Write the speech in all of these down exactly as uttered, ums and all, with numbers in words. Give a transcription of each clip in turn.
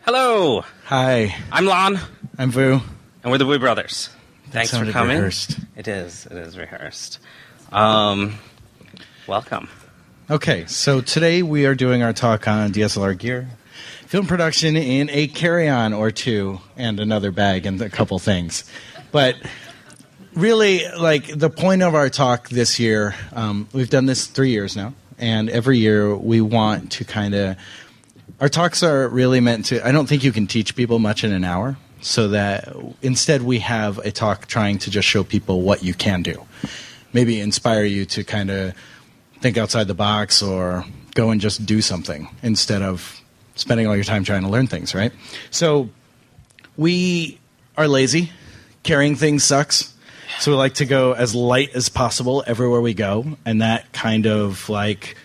Hello. Hi. I'm Lon. I'm Vu. And we're the Wu Brothers. Thanks for coming. Rehearsed. It is. It is rehearsed. Um, welcome. Okay, so today we are doing our talk on D S L R gear, film production in a carry-on or two, and another bag and a couple things. But really, like, the point of our talk this year, um, we've done this three years now, and every year we want to kind of... Our talks are really meant to... I don't think you can teach people much in an hour, so that instead we have a talk trying to just show people what you can do. Maybe inspire you to kind of think outside the box or go and just do something instead of spending all your time trying to learn things, right? So we are lazy. Carrying things sucks. So we like to go as light as possible everywhere we go, and that kind of like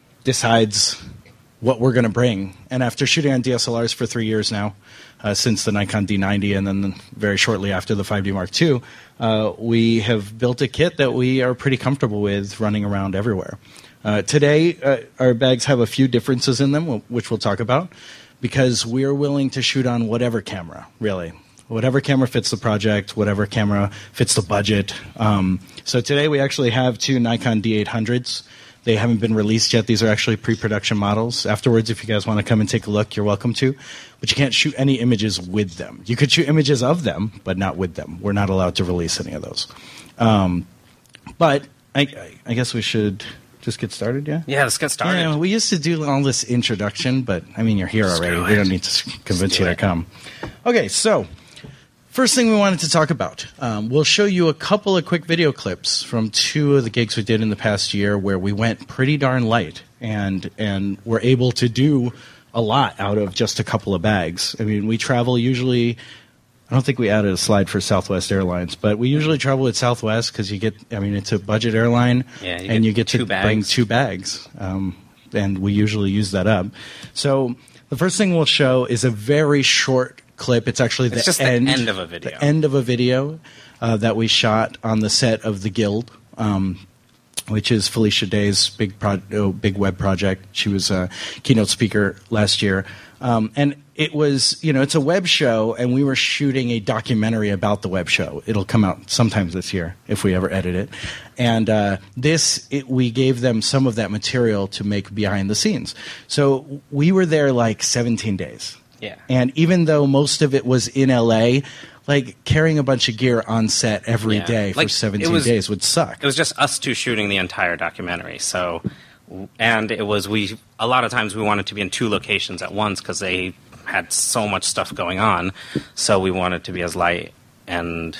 decides what we're going to bring. And after shooting on D S L Rs for three years now, uh, since the Nikon D ninety and then very shortly after the five D Mark two, uh, we have built a kit that we are pretty comfortable with running around everywhere. Uh, today, uh, our bags have a few differences in them, which we'll talk about, because we're willing to shoot on whatever camera, really. Whatever camera fits the project, whatever camera fits the budget. Um, so today we actually have two Nikon D eight hundreds. They haven't been released yet. These are actually pre-production models. Afterwards, if you guys want to come and take a look, you're welcome to. But you can't shoot any images with them. You could shoot images of them, but not with them. We're not allowed to release any of those. Um, but I, I guess we should just get started, yeah? Yeah, let's get started. Yeah, we used to do all this introduction, but, I mean, you're here already. Screw We it. don't need to convince you do to it. come. Okay, so... First thing we wanted to talk about, um, we'll show you a couple of quick video clips from two of the gigs we did in the past year where we went pretty darn light and and were able to do a lot out of just a couple of bags. I mean, we travel usually, I don't think we added a slide for Southwest Airlines, but we usually travel with Southwest because you get, I mean, it's a budget airline, Yeah, you and get you get to two bags. bring two bags, um, and we usually use that up. So the first thing we'll show is a very short clip. It's actually the, It's just the end, end of a video. The end of a video uh, that we shot on the set of The Guild, um, which is Felicia Day's big pro- oh, big web project. She was a keynote speaker last year. Um, and it was, you know, it's a web show, and we were shooting a documentary about the web show. It'll come out sometime this year if we ever edit it. And uh, this, it, we gave them some of that material to make behind the scenes. So we were there like seventeen days. Yeah. And even though most of it was in L A, like carrying a bunch of gear on set every Yeah. day for Like, seventeen it was- days would suck. It was just us two shooting the entire documentary. So, and it was we. A lot of times we wanted to be in two locations at once because they had so much stuff going on. So we wanted to be as light and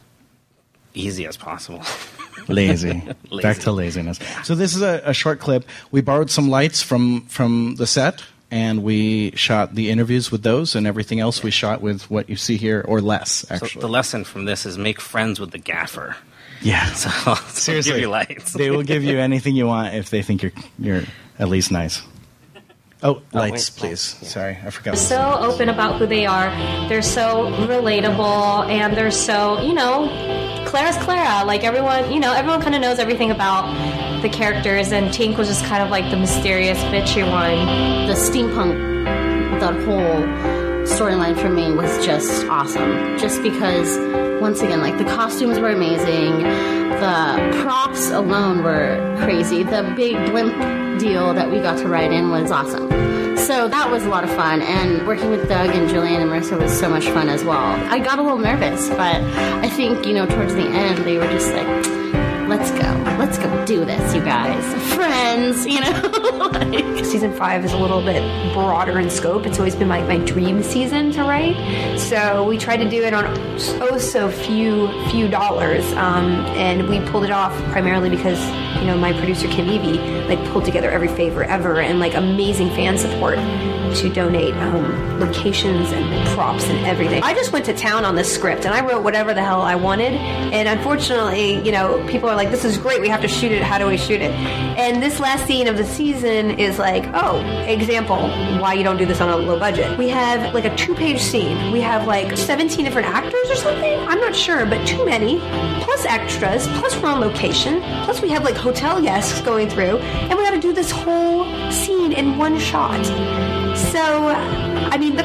easy as possible. Lazy. Lazy. Back to laziness. So this is a, a short clip. We borrowed some lights from, from the set, and we shot the interviews with those, and everything else we shot with what you see here, or less, So actually. the lesson from this is make friends with the gaffer. yeah. So so Seriously. give you lights. They will give you anything you want if they think you're you're at least nice. Oh, lights, wait, please. lights, yeah. Sorry, I forgot. They're so open about who they are. They're so relatable, and they're so, you know, Clara's Clara. Like everyone, you know, everyone kind of knows everything about the characters, and Tink was just kind of like the mysterious, bitchy one. The steampunk, that whole storyline for me was just awesome. Just because, once again, like the costumes were amazing, the props alone were crazy. The big blimp deal that we got to ride in was awesome. So that was a lot of fun, and working with Doug and Julian and Marissa was so much fun as well. I got a little nervous, but I think, you know, towards the end they were just like, let's go. Let's go do this, you guys. Friends, you know? like, Season five is a little bit broader in scope. It's always been my, my dream season to write. So we tried to do it on oh so few few dollars. Um, and we pulled it off primarily because, you know, my producer Kim Evie like pulled together every favor ever and like amazing fan support to donate um, locations and props and everything. I just went to town on this script and I wrote whatever the hell I wanted. And unfortunately, you know, people are like, this is great, we have to shoot it, how do we shoot it? And this last scene of the season is like, oh, example, why you don't do this on a low budget. We have like a two-page scene. We have like seventeen different actors or something? I'm not sure, but too many. Plus extras, plus we're on location, plus we have like hotel guests going through, and we gotta do this whole scene in one shot. So, I mean, the coordination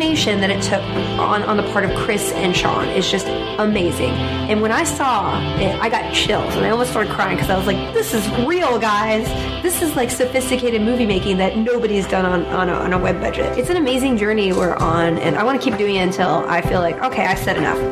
coordination that it took on, on the part of Chris and Sean is just amazing. And when I saw it, I got chills, and I almost started crying because I was like, this is real, guys. This is like sophisticated movie making that nobody's done on, on, a, on a web budget. It's an amazing journey we're on, and I want to keep doing it until I feel like, okay, I've said enough.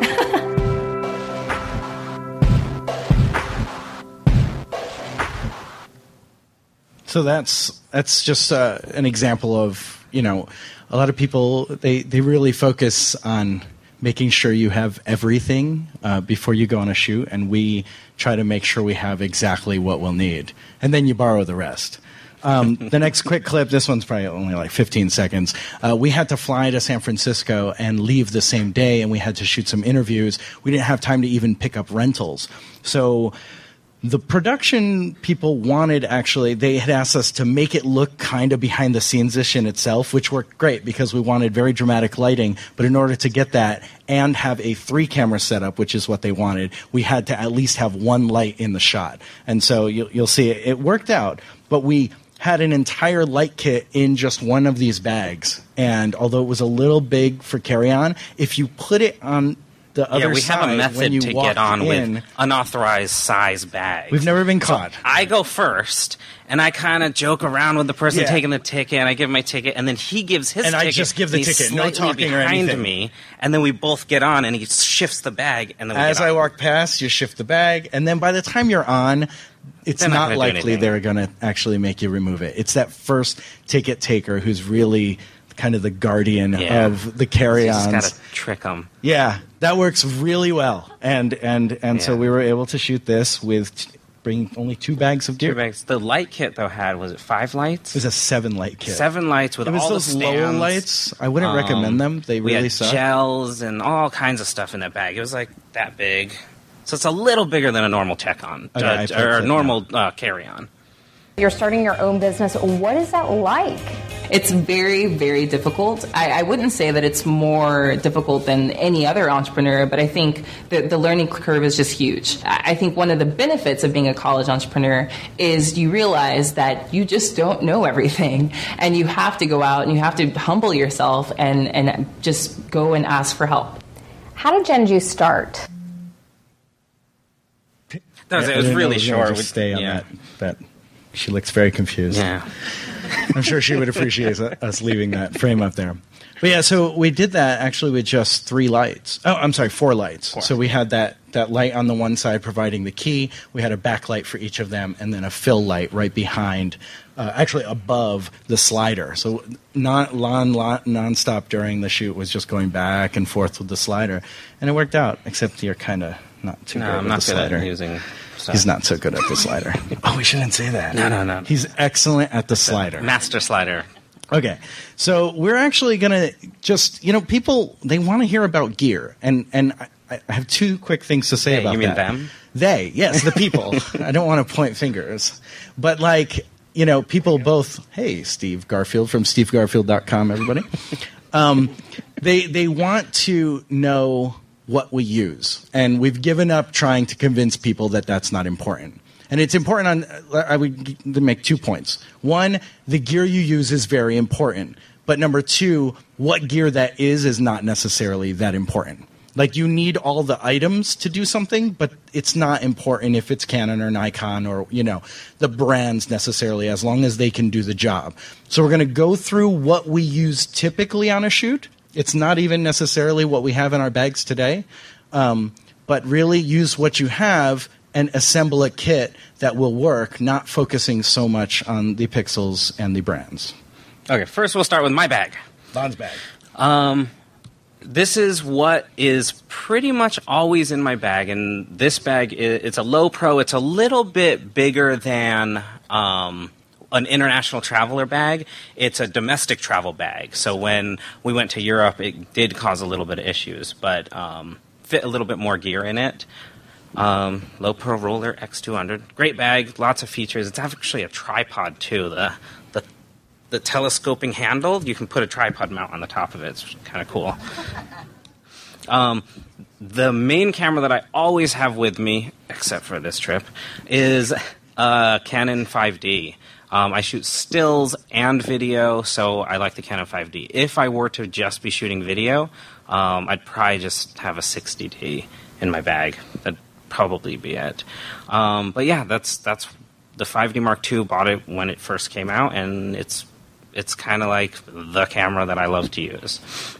So that's that's just uh, an example of, you know, a lot of people, they, they really focus on making sure you have everything uh, before you go on a shoot, and we try to make sure we have exactly what we'll need. And then you borrow the rest. Um, the next quick clip, this one's probably only like fifteen seconds. Uh, we had to fly to San Francisco and leave the same day, and we had to shoot some interviews. We didn't have time to even pick up rentals. So the production people wanted, actually, they had asked us to make it look kind of behind the scenes-ish in itself, which worked great because we wanted very dramatic lighting. But in order to get that and have a three-camera setup, which is what they wanted, we had to at least have one light in the shot. And so you'll, you'll see it, it worked out. But we had an entire light kit in just one of these bags. And although it was a little big for carry-on, if you put it on the other yeah, we side, have a method when you to walk get on in, with unauthorized size bags. We've never been caught. So I go first, and I kind of joke around with the person Yeah. taking the ticket, and I give my ticket, and then he gives his And I ticket. just give the and he's ticket, no slightly talking or behind anything. me, and then we both get on, and he shifts the bag, and then we As get I on. walk past, you shift the bag, and then by the time you're on, it's They're not not gonna do likely anything. they're going to actually make you remove it. It's that first ticket taker who's really kind of the guardian Yeah. of the You carry-ons. just gotta trick them. Yeah, that works really well. And and and so Yeah. we were able to shoot this with t- bringing only two bags of gear. Two bags. The light kit though had was it five lights? It was a seven light kit. Seven lights with It was all those the stands. lower lights. I wouldn't Um, recommend them. They we really had suck. gels and all kinds of stuff in that bag. It was like that big, so it's a little bigger than a normal check-on Okay, I uh, picked or a it, normal uh, carry-on. You're starting your own business. What is that like? It's very, very difficult. I, I wouldn't say that it's more difficult than any other entrepreneur, but I think that the learning curve is just huge. I I think one of the benefits of being a college entrepreneur is you realize that you just don't know everything, and you have to go out and you have to humble yourself and, and just go and ask for help. How did Gen Juice start? That was, Yeah, it was I didn't know really it was gonna short. just stay on yeah. that. That she looks very confused. Yeah. I'm sure she would appreciate us leaving that frame up there. But yeah, so we did that actually with just three lights. Oh, I'm sorry, four lights. Four. So we had that, that light on the one side providing the key. We had a backlight for each of them, and then a fill light right behind, uh, actually above the slider. So non, non, non-stop during the shoot was just going back and forth with the slider. And it worked out, except you're kind of not too No, good I'm with not the good slider. at using stuff. He's not so good at the slider. Oh, we shouldn't say that. No, no, no. He's excellent at the slider. Master slider. Okay, so we're actually going to just, you know, people, they want to hear about gear. And, and I, I have two quick things to say Hey, about you mean that. them? They, yes, the people. I don't want to point fingers. But, like, you know, people both, hey, Steve Garfield from steve garfield dot com, everybody. Um, they, they want to know what we use. And we've given up trying to convince people that that's not important. And it's important on, I would make two points. One, the gear you use is very important. But number two, what gear that is is not necessarily that important. Like, you need all the items to do something, but it's not important if it's Canon or Nikon or, you know, the brands necessarily, as long as they can do the job. So we're going to go through what we use typically on a shoot. It's not even necessarily what we have in our bags today, um, but really use what you have and assemble a kit that will work, not focusing so much on the pixels and the brands. Okay, first we'll start with my bag. Don's bag. Um, this is what is pretty much always in my bag, and this bag, is, it's a low pro. It's a little bit bigger than um, an international traveler bag. It's a domestic travel bag. So when we went to Europe, it did cause a little bit of issues, but um, fit a little bit more gear in it. Um, Low Pro Roller X two hundred. Great bag, lots of features. It's actually a tripod, too. The, the The telescoping handle, you can put a tripod mount on the top of it. It's kind of cool. Um, the main camera that I always have with me, except for this trip, is a Canon five D. Um, I shoot stills and video, so I like the Canon five D. If I were to just be shooting video, um, I'd probably just have a sixty D in my bag. That'd probably be it. Um, but yeah, that's that's the five D Mark two. Bought it when it first came out, and it's it's kind of like the camera that I love to use.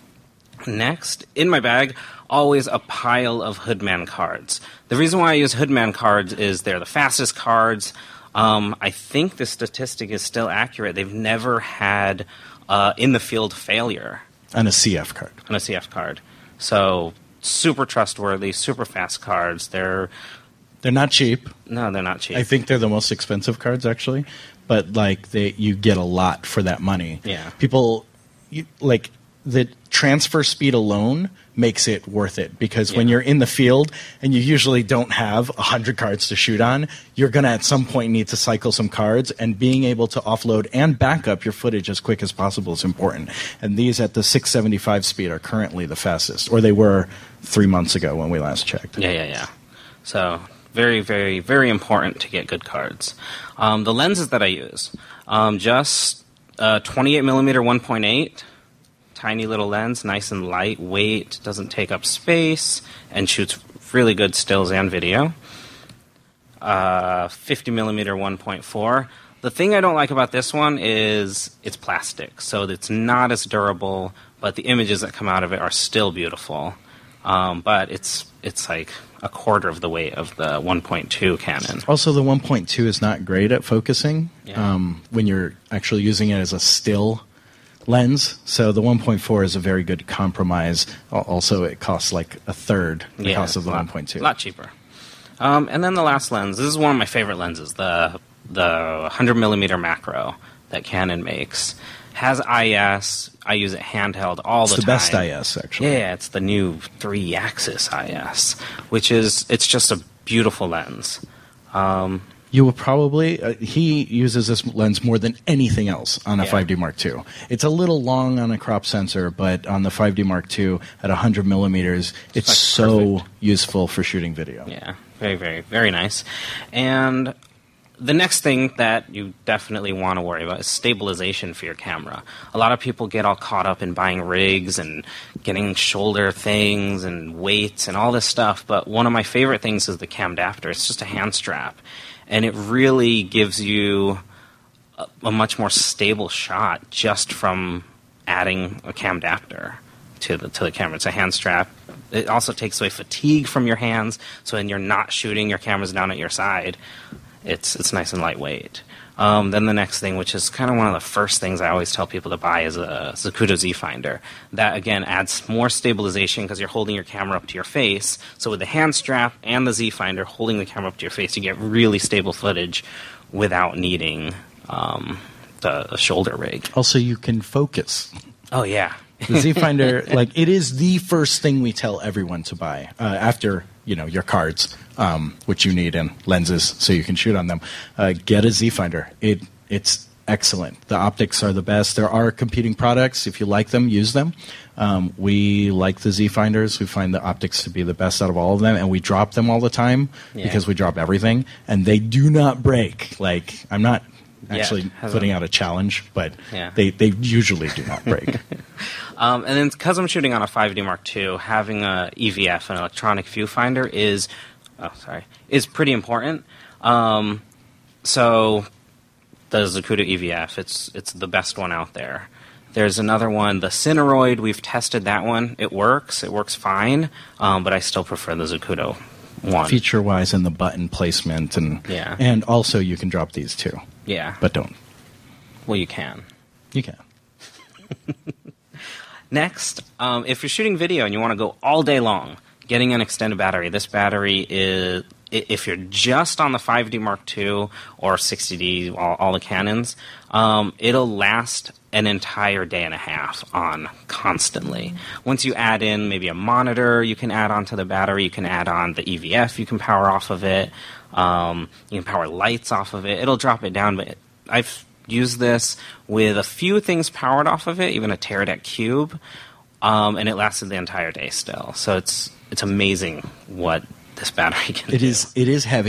Next, in my bag, always a pile of Hoodman cards. The reason why I use Hoodman cards is they're the fastest cards. Um, I think the statistic is still accurate. They've never had uh, in-the-field failure. On a C F card. On a C F card. So, super trustworthy, super fast cards. They're... They're not cheap. No, they're not cheap. I think they're the most expensive cards, actually. But, like, they, you get a lot for that money. Yeah. People, you, like, the transfer speed alone makes it worth it, because yeah. when you're in the field and you usually don't have one hundred cards to shoot on, you're going to at some point need to cycle some cards, and being able to offload and back up your footage as quick as possible is important. And these at the six seventy-five speed are currently the fastest, or they were three months ago when we last checked. Yeah, yeah, yeah. So very, very, very important to get good cards. Um, the lenses that I use, um, just uh, twenty-eight millimeter one point eight. Tiny little lens, nice and lightweight, doesn't take up space, and shoots really good stills and video. Uh, fifty millimeter one point four. The thing I don't like about this one is it's plastic, so it's not as durable, but the images that come out of it are still beautiful. Um, but it's it's like a quarter of the weight of the one point two Canon. Also, the one point two is not great at focusing Yeah. um, when you're actually using it as a still lens, so the one point four is a very good compromise. Also, it costs like a third the Yeah, cost of the a lot, one point two. A lot cheaper. Um, and then the last lens. This is one of my favorite lenses, the the one hundred millimeter macro that Canon makes. Has I S. I use it handheld all It's the, the time. best I S, actually. Yeah, it's the new three-axis I S, which is it's just a beautiful lens. Um, You will probably, uh, he uses this lens more than anything else on a Yeah. five D Mark two. It's a little long on a crop sensor, but on the five D Mark two at one hundred millimeters, it's, like so perfect. useful for shooting video. Yeah, very, very, very nice. And the next thing that you definitely want to worry about is stabilization for your camera. A lot of people get all caught up in buying rigs and getting shoulder things and weights and all this stuff, but one of my favorite things is the Camdaptor. It's just a hand strap, and it really gives you a, a much more stable shot just from adding a Camdaptor to the to the camera. It's a hand strap. It also takes away fatigue from your hands, so when you're not shooting, your camera's down at your side. It's it's nice and lightweight. Um, then the next thing, which is kind of one of the first things I always tell people to buy, is a Zacuto Z Finder. That, again, adds more stabilization because you're holding your camera up to your face. So with the hand strap and the Z Finder holding the camera up to your face, you get really stable footage without needing um, the, the shoulder rig. Also, you can focus. Oh, yeah. The Z Finder, like, it is the first thing we tell everyone to buy uh, after, you know, your cards, um, which you need, and lenses so you can shoot on them. Uh, get a Z Finder. It it's excellent. The optics are the best. There are competing products. If you like them, use them. Um, we like the Z Finders. We find the optics to be the best out of all of them, and we drop them all the time Yeah. because we drop everything, and they do not break. Like, I'm not actually Yeah, putting out a challenge, but Yeah. they, they usually do not break. Um, and then because I'm shooting on a five D Mark two, having a E V F, an electronic viewfinder, is oh sorry is pretty important. Um, so the Zacuto E V F, it's it's the best one out there. There's another one, the Cineroid. We've tested that one. It works. It works fine. Um, but I still prefer the Zacuto one. Feature-wise and the button placement, and Yeah. and also you can drop these too, Yeah. but don't. Well, you can. You can. Next, um, if you're shooting video and you want to go all day long, getting an extended battery. This battery is, i- if you're just on the five D Mark two or sixty D, all, all the Canons, um, it'll last an entire day and a half on constantly. Once you add in maybe a monitor, you can add onto the battery. You can add on the E V F. You can power off of it. Um, you can power lights off of it. It'll drop it down, but I've used this with a few things powered off of it, even a Teradek Cube, um, and it lasted the entire day still. So it's it's amazing what this battery can It do. is it is heavy.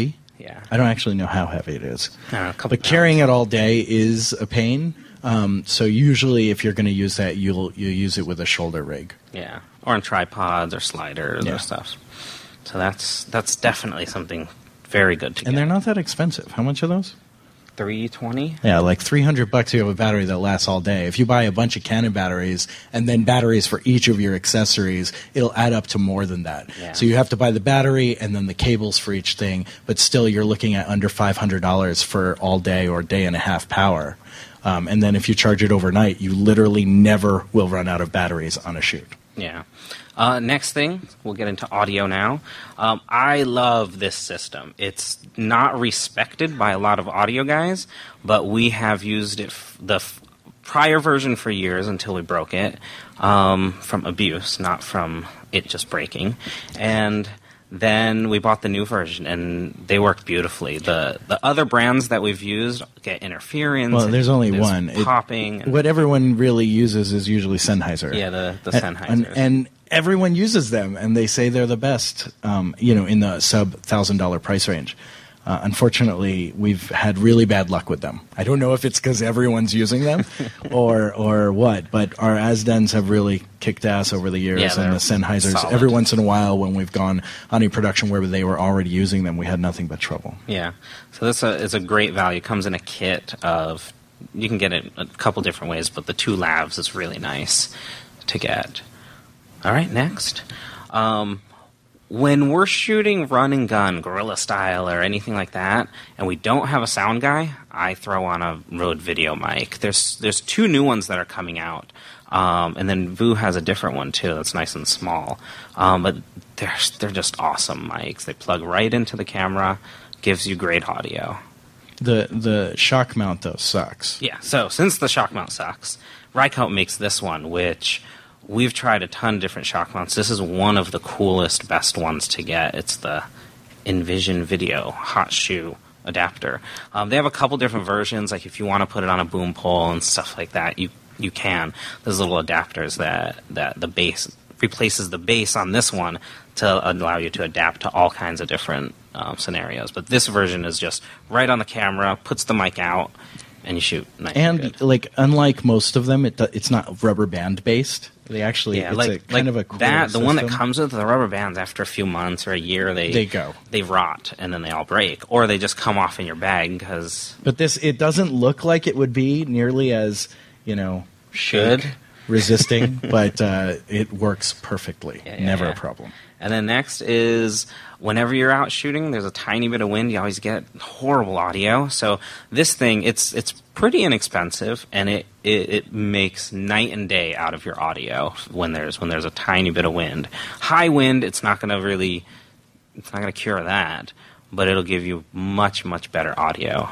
yeah. I don't actually know how heavy it is. Uh, a couple but pounds. carrying it all day is a pain. Um, so usually if you're going to use that, you'll you use it with a shoulder rig. Yeah, or on tripods or sliders Yeah. or stuff. So that's that's definitely something very good to And get. they're not that expensive. How much are those? three twenty. Yeah, like three hundred bucks you have a battery that lasts all day. If you buy a bunch of Canon batteries and then batteries for each of your accessories, it'll add up to more than that. Yeah. So you have to buy the battery and then the cables for each thing, but still you're looking at under five hundred dollars for all day or day and a half power. Um, and then if you charge it overnight, you literally never will run out of batteries on a shoot. Yeah. Uh, next thing, we'll get into audio now. Um, I love this system. It's not respected by a lot of audio guys, but we have used it f- the f- prior version for years until we broke it um, from abuse, not from it just breaking. And then we bought the new version, and they work beautifully. The the other brands that we've used get interference. Well, and there's only one. It- popping. and- What everyone really uses is usually Sennheiser. yeah, the the And- Sennheisers. And, and everyone uses them, and they say they're the best, um, you know, in the sub one thousand dollars price range. Uh, unfortunately, we've had really bad luck with them. I don't know if it's because everyone's using them or or what, but our Asdens have really kicked ass over the years, Yeah, and the they're Sennheisers, solid. every once in a while when we've gone on a production where they were already using them, we had nothing but trouble. Yeah, so this uh, is a great value. It comes in a kit of, you can get it a couple different ways, but the two lavs is really nice to get. All right, next. Um, when we're shooting run and gun, guerrilla style, or anything like that, and we don't have a sound guy, I throw on a Rode Video mic. There's there's two new ones that are coming out, um, and then Vu has a different one too that's nice and small. Um, but they're they're just awesome mics. They plug right into the camera, gives you great audio. The the shock mount, though, sucks. Yeah, so since the shock mount sucks, Rycote makes this one, which we've tried a ton of different shock mounts. This is one of the coolest, best ones to get. It's the Envision Video hot shoe adapter. Um, they have a couple different versions, like if you want to put it on a boom pole and stuff like that, you you can. There's little adapters that, that the base replaces the base on this one to allow you to adapt to all kinds of different um, scenarios. But this version is just right on the camera, puts the mic out, and you shoot. Nice And good. like, unlike most of them, it do- it's not rubber band based. They actually, Yeah, it's like a kind like of a cool that. The one that system. comes with the rubber bands after a few months or a year, they They go. they rot and then they all break, or they just come off in your bag because But this, it doesn't look like it would be nearly as, you know, Should. shake resisting, but uh, it works perfectly. Yeah, yeah, Never yeah. a problem. And then next is whenever you're out shooting, there's a tiny bit of wind. You always get horrible audio. So this thing, it's it's pretty inexpensive, and it, it, it makes night and day out of your audio when there's when there's a tiny bit of wind. High wind, it's not going to really, it's not going to cure that, but it'll give you much much better audio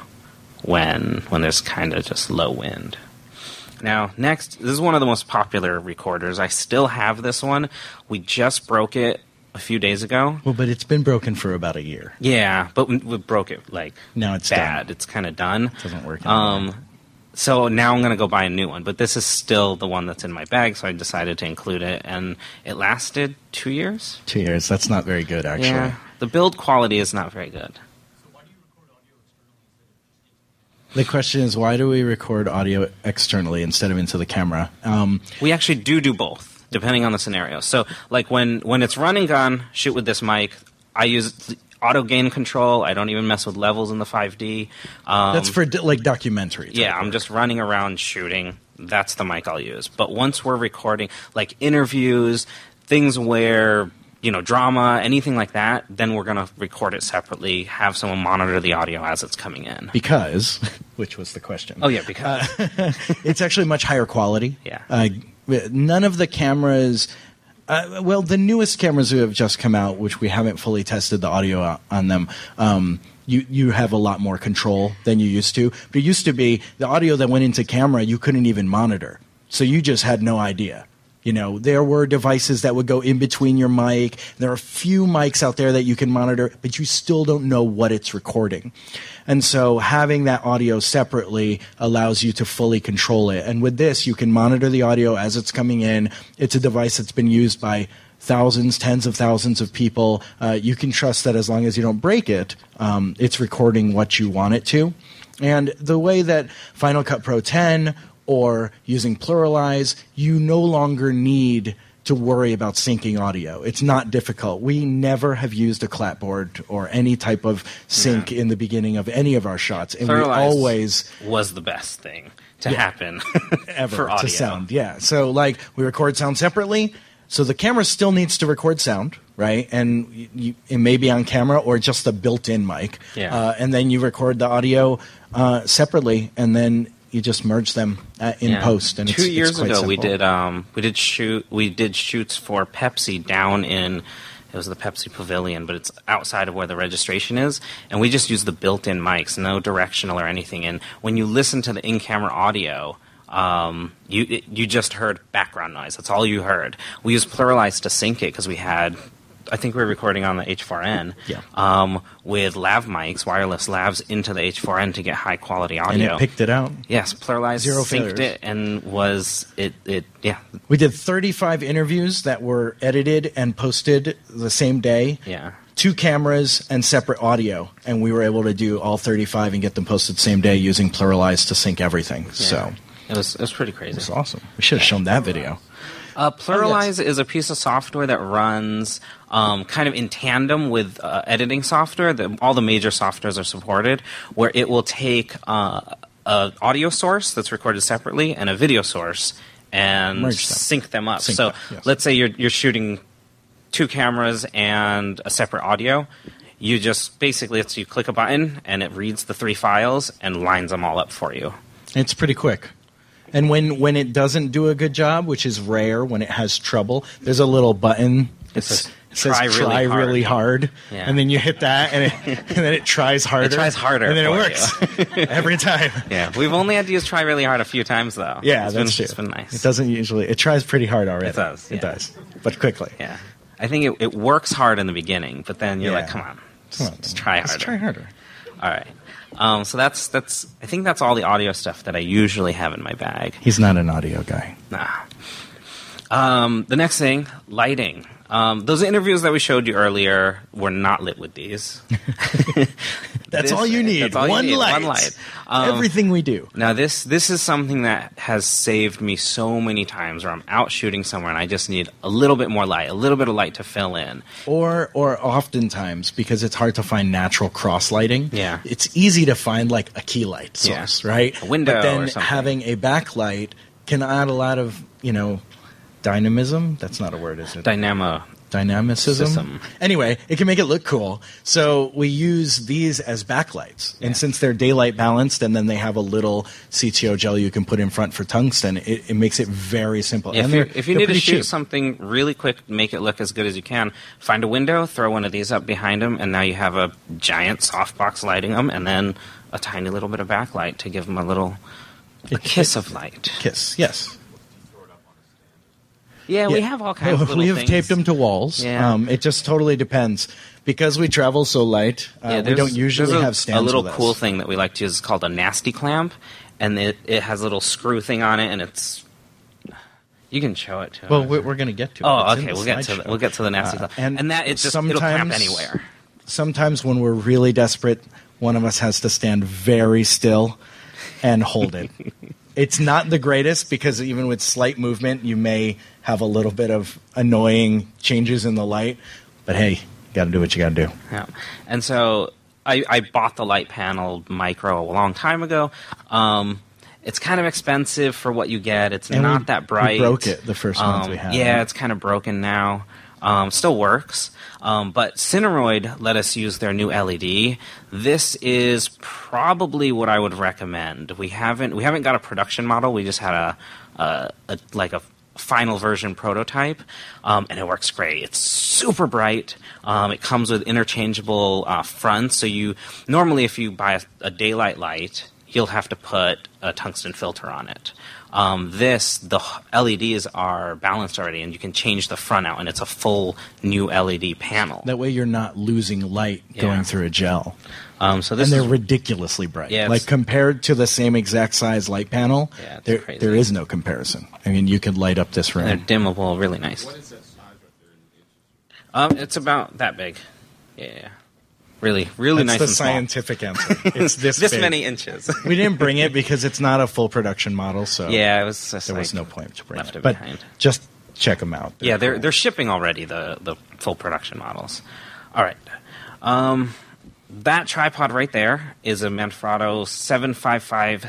when when there's kind of just low wind. Now, next, this is one of the most popular recorders. I still have this one. We just broke it a few days ago. Well, but it's been broken for about a year. Yeah, but we, we broke it, like, Now it's bad. done. It's kind of done. Doesn't work anymore. Um, so now I'm going to go buy a new one. But this is still the one that's in my bag, so I decided to include it. And it lasted two years. Two years. That's not very good, actually. Yeah. The build quality is not very good. The question is, why do we record audio externally instead of into the camera? Um, We actually do do both, depending on the scenario. So, like when, when it's run and gun, shoot with this mic, I use the auto gain control. I don't even mess with levels in the five D. Um, that's for di- like documentary. type yeah, I'm work. just running around shooting. That's the mic I'll use. But once we're recording, like interviews, things where, you know, drama, anything like that, then we're going to record it separately, have someone monitor the audio as it's coming in. Because, which was the question. Oh, yeah, because. It's actually much higher quality. Yeah. Uh, none of the cameras, uh, well, the newest cameras who have just come out, which we haven't fully tested the audio o- on them, um, you, you have a lot more control than you used to. But it used to be the audio that went into camera, you couldn't even monitor. So you just had no idea. You know, there were devices that would go in between your mic. There are a few mics out there that you can monitor, but you still don't know what it's recording. And so having that audio separately allows you to fully control it. And with this, you can monitor the audio as it's coming in. It's a device that's been used by thousands, tens of thousands of people. Uh, you can trust that as long as you don't break it, um, it's recording what you want it to. And the way that Final Cut Pro ten or using Pluralize, you no longer need to worry about syncing audio. It's not difficult. We never have used a clapboard or any type of sync Yeah. in the beginning of any of our shots. And Pluralize we always was the best thing to Yeah. happen ever for audio. to sound. Yeah. So like we record sound separately. So the camera still needs to record sound, right? And you, you, it may be on camera or just a built-in mic. Yeah. Uh, and then you record the audio uh, separately, and then you just merge them uh, in Yeah. post. And two it's, years it's quite ago, we simple. did um, we did shoot we did shoots for Pepsi down in it was the Pepsi Pavilion, but it's outside of where the registration is, and we just used the built-in mics, no directional or anything. And when you listen to the in-camera audio, um, you it, you just heard background noise. That's all you heard. We used Pluralize to sync it because we had. I think we were recording on the H four n Yeah. um, with lav mics, wireless lavs into the H four n to get high quality And audio. it picked it out. Yes, Pluralize Zero synced failures. it and was it it yeah We did thirty-five interviews that were edited and posted the same day. yeah Two cameras and separate audio, and we were able to do all thirty-five and get them posted the same day using Pluralize to sync everything. So it was it was pretty crazy. it's awesome. We should have shown that video. Uh, Pluralize Oh, yes. is a piece of software that runs um, kind of in tandem with uh, editing software. The, all the major softwares are supported, where it will take uh, an audio source that's recorded separately and a video source and Merge them. sync them up. Sync so them, yes. let's say you're you're shooting two cameras and a separate audio. You just basically it's you click a button and it reads the three files and lines them all up for you. It's pretty quick. And when, when it doesn't do a good job, which is rare when it has trouble, there's a little button. It says, it says "Try really try hard." really hard. Yeah. And then you hit that, and, it, and then it tries harder. tries harder And then it for works every time. Yeah, we've only had to use try really hard a few times though. Yeah, it's that's been, true. It's been nice. It doesn't usually. It tries pretty hard already. It does, It yeah. does. But quickly. Yeah, I think it, it works hard in the beginning, but then you're Yeah. like, come on, just, Come on, just man. try harder. Let's try harder. All right. Um, so that's that's. I think that's all the audio stuff that I usually have in my bag. He's not an audio guy. Nah. Um, the next thing, lighting. Um, those interviews that we showed you earlier were not lit with these. That's This- all you need. that's all you one, need, light. one light. Um, Everything we do. Now this this is something that has saved me so many times where I'm out shooting somewhere and I just need a little bit more light, a little bit of light to fill in. Or, or oftentimes, because it's hard to find natural cross lighting, Yeah. it's easy to find like a key light source, Yeah. right? A window But then or something. having a backlight can add a lot of, you know, dynamism. That's not a word, is it? Dynamo. Dynamicism. System. Anyway, it can make it look cool. So we use these as backlights. Yeah. And since they're daylight balanced and then they have a little C T O gel you can put in front for tungsten, it, it makes it very simple. If and you they're- if you they're need to pretty shoot cheap. something really quick, make it look as good as you can. Find a window, throw one of these up behind them, and now you have a giant softbox lighting them, and then a tiny little bit of backlight to give them a little a kiss of light. Kiss, yes. Yeah, we Yeah. have all kinds of little We have things. taped them to walls. Yeah. Um, it just totally depends. Because we travel so light, uh, Yeah, we there's- don't usually there's a, have stands a little with us. cool thing that we like to use is called a nasty clamp, and it, it has a little screw thing on it, and it's you can show it to. Well, us. we're, we're going to get to it. oh, It's in okay, the we'll get to the, slideshow. we'll get to the nasty Uh, clamp, and and that it just it'll clamp sometimes- anywhere. Sometimes when we're really desperate, one of us has to stand very still and hold it. It's not the greatest because even with slight movement, you may have a little bit of annoying changes in the light. But hey, you got to do what you got to do. Yeah, and so I, I bought the light panel micro a long time ago. Um, it's kind of expensive for what you get. It's And not we- that we bright. broke it the first month Um, we had Yeah, it. it's kind of broken now. Um, still works. Um, but Cineroid let us use their new L E D. This is probably what I would recommend. We haven't we haven't got a production model. We just had a, a, a like a final version prototype, um, and it works great. It's super bright. Um, it comes with interchangeable uh, fronts. So you normally, if you buy a, a daylight light, you'll have to put a tungsten filter on it. Um, this, the L E Ds are balanced already, and you can change the front out, and it's a full new L E D panel. That way you're not losing light Yeah. going through a gel. Um, so this And they're is, ridiculously bright. Yeah, like it's- compared to the same exact size light panel, Yeah, it's there crazy. there is no comparison. I mean, you could light up this room. they're dimmable, really nice. What is that size right there in inches? Um, it's about that big. Yeah, really, really That's nice the and small. scientific answer. It's this This big. many inches. We didn't bring it because it's not a full production model, so Yeah, it was just there was like no point to bring left it. it But behind. just check them out. Yeah, they're cool. they're shipping already the the full production models. All right, um, that tripod right there is a Manfrotto seven fifty-five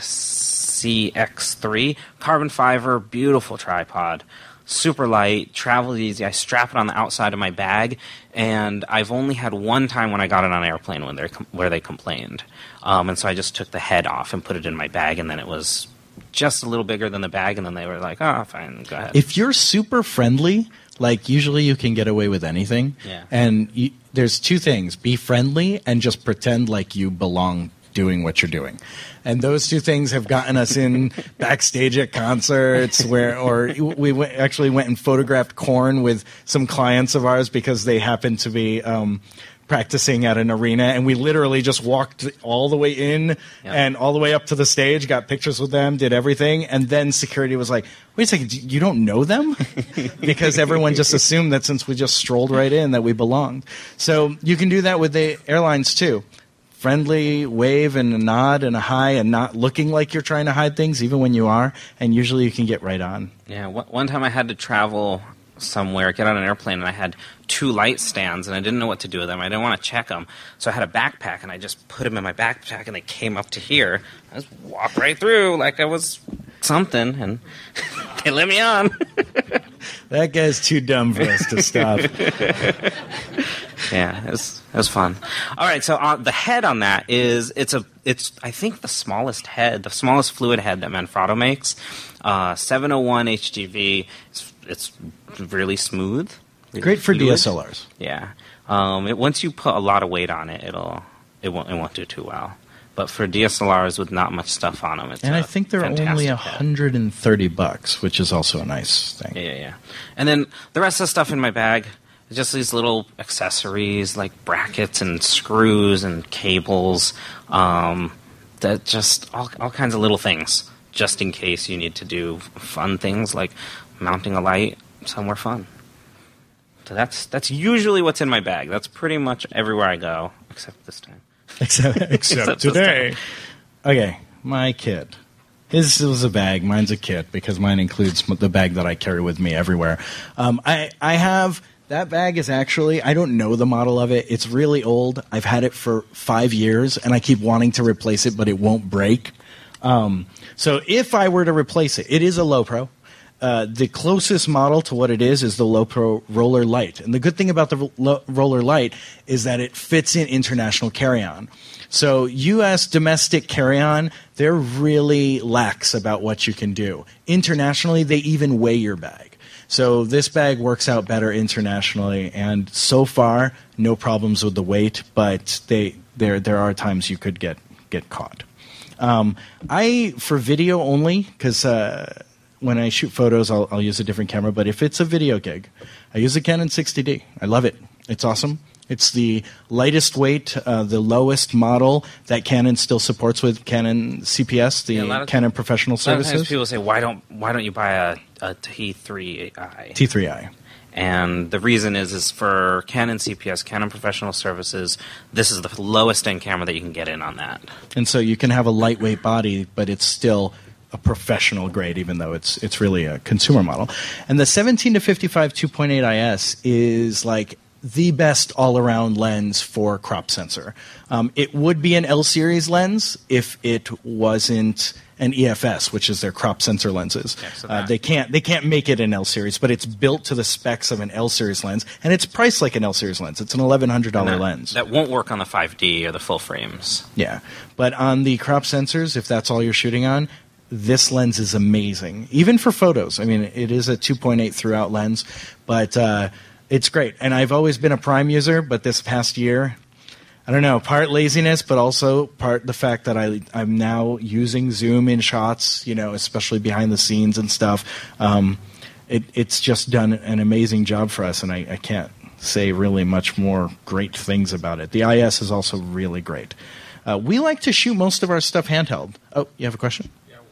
C X three carbon fiber, beautiful tripod, super light, travels easy. I strap it on the outside of my bag, and I've only had one time when I got it on an airplane when they where they complained, um, and so I just took the head off and put it in my bag, and then it was just a little bigger than the bag, and then they were like, "Oh, fine, go ahead." If you're super friendly, like usually you can get away with anything. Yeah. And you, there's two things: be friendly and just pretend like you belong doing what you're doing. And those two things have gotten us in backstage at concerts where, or we went, actually went and photographed Korn with some clients of ours because they happened to be um, practicing at an arena, and we literally just walked all the way in Yeah. and all the way up to the stage, got pictures with them, did everything, and then security was like, wait a second, you don't know them? Because everyone just assumed that since we just strolled right in that we belonged. So you can do that with the airlines too. Friendly wave and a nod and a hi, and not looking like you're trying to hide things even when you are, and usually you can get right on. Yeah, one one time I had to travel somewhere, get on an airplane, and I had two light stands, and I didn't know what to do with them. I didn't want to check them, so I had a backpack, and I just put them in my backpack, and they came up to here. I just walked right through like I was something, and they let me on. That guy's too dumb for us to stop. Yeah, it was it was fun. All right, so uh, the head on that is it's a it's I think the smallest head, the smallest fluid head that Manfrotto makes. Uh, seven oh one H G V. It's, it's really smooth. Really Great for fluid. D S L Rs. Yeah. Um, it, once you put a lot of weight on it, it'll it won't it won't do too well. But for D S L Rs with not much stuff on them, it's And I I think they're only one hundred thirty bucks, which is also a nice thing. Yeah, yeah, yeah. And then the rest of the stuff in my bag is just these little accessories like brackets and screws and cables. Um, that just all all kinds of little things, just in case you need to do fun things like mounting a light somewhere fun. So that's that's usually what's in my bag. That's pretty much everywhere I go, except this time. Except, except Except this today. Okay, my kit. His was a bag. Mine's a kit because mine includes the bag that I carry with me everywhere. Um, I I have that bag is actually I don't know the model of it. It's really old. I've had it for five years and I keep wanting to replace it, but it won't break. Um, so if I were to replace it, it is a Low Pro. Uh, the closest model to what it is is the Low Pro Roller Light. And the good thing about the Lo- Roller Light is that it fits in international carry-on. So U S domestic carry-on, they're really lax about what you can do. Internationally, they even weigh your bag. So this bag works out better internationally, and so far, no problems with the weight, but they there there are times you could get, get caught. Um, I, for video only, because... Uh, when I shoot photos, I'll, I'll use a different camera. But if it's a video gig, I use a Canon sixty D. I love it. It's awesome. It's the lightest weight, uh, the lowest model that Canon still supports with Canon C P S, the Yeah, of, Canon Professional a lot of times Services. people say, "Why don't why don't you buy a, a T three i?" T three i. And the reason is is for Canon C P S, Canon Professional Services, this is the lowest end camera that you can get in on that. And so you can have a lightweight body, but it's still a professional grade, even though it's it's really a consumer model. And the seventeen to fifty-five two point eight I S is like the best all-around lens for crop sensor. Um, it would be an L series lens if it wasn't an E F S, which is their crop sensor lenses. Yeah, so uh, that- they can't they can't make it an L series, but it's built to the specs of an L series lens, and it's priced like an L series lens. It's an eleven hundred dollars And that, lens. that won't work on the five D or the full frames. Yeah, but on the crop sensors, if that's all you're shooting on, this lens is amazing, even for photos. I mean, it is a two point eight throughout lens, but uh, it's great. And I've always been a prime user, but this past year, I don't know, part laziness, but also part the fact that I, I'm now using Zoom in shots, you know, especially behind the scenes and stuff. Um, it, it's just done an amazing job for us, and I, I can't say really much more great things about it. The I S is also really great. Uh, we like to shoot most of our stuff handheld. Oh, you have a question?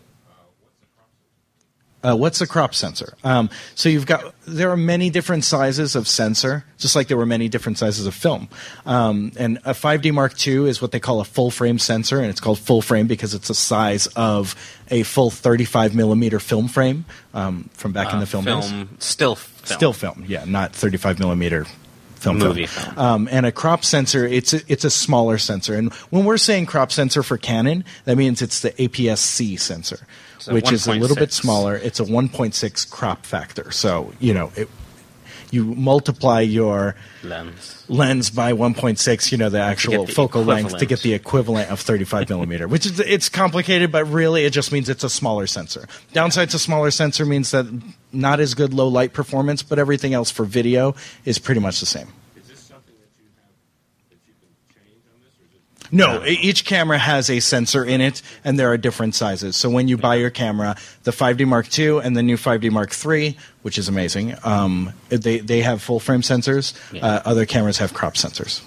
Uh, what's the crop sensor? Um, so you've got there are many different sizes of sensor, just like there were many different sizes of film. Um, and a five D Mark two is what they call a full frame sensor, and it's called full frame because it's the size of a full thirty-five millimeter film frame um, from back uh, in the film days. film still film. Still film, yeah, not thirty-five millimeter. Film movie film. film. Um, and a crop sensor, it's a, it's a smaller sensor. And when we're saying crop sensor for Canon, that means it's the A P S C sensor, so which is a little bit six. smaller. It's a one point six crop factor. So, you know, it, you multiply your lens lens by one point six, you know, the actual the focal length equivalent. to get the equivalent of thirty-five millimeter, which is, it's complicated, but really it just means it's a smaller sensor. Downside to smaller sensor means that not as good low light performance, but everything else for video is pretty much the same. Is this something that you have that you can change on this, or is it? No, e- each camera has a sensor in it, and there are different sizes. So when you buy your camera, the five D Mark two and the new five D Mark three, which is amazing, um, they, they have full-frame sensors. Yeah. Uh, other cameras have crop sensors.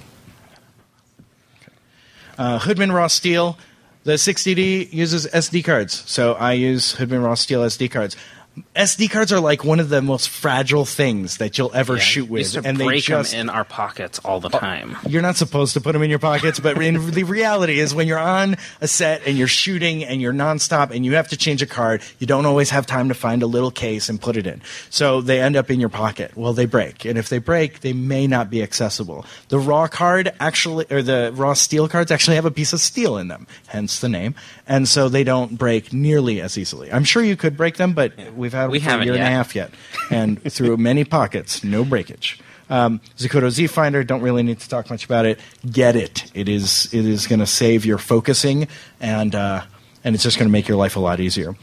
Uh, Hoodman Raw Steel. The sixty D uses S D cards, so I use Hoodman Raw Steel S D cards. S D cards are like one of the most fragile things that you'll ever Yeah, shoot we used with, to and they break just them in our pockets all the time. You're not supposed to put them in your pockets, but in, the reality is when you're on a set and you're shooting and you're nonstop and you have to change a card, you don't always have time to find a little case and put it in. So they end up in your pocket. Well, they break. And if they break, they may not be accessible. The raw card actually, or the raw steel cards actually have a piece of steel in them, hence the name. And so they don't break nearly as easily. I'm sure you could break them, but we've had them We for a haven't year and a yet. half yet. And through many pockets, no breakage. Um, Zacuto Z Finder, don't really need to talk much about it. Get it. It is it is going to save your focusing, and uh, and it's just going to make your life a lot easier.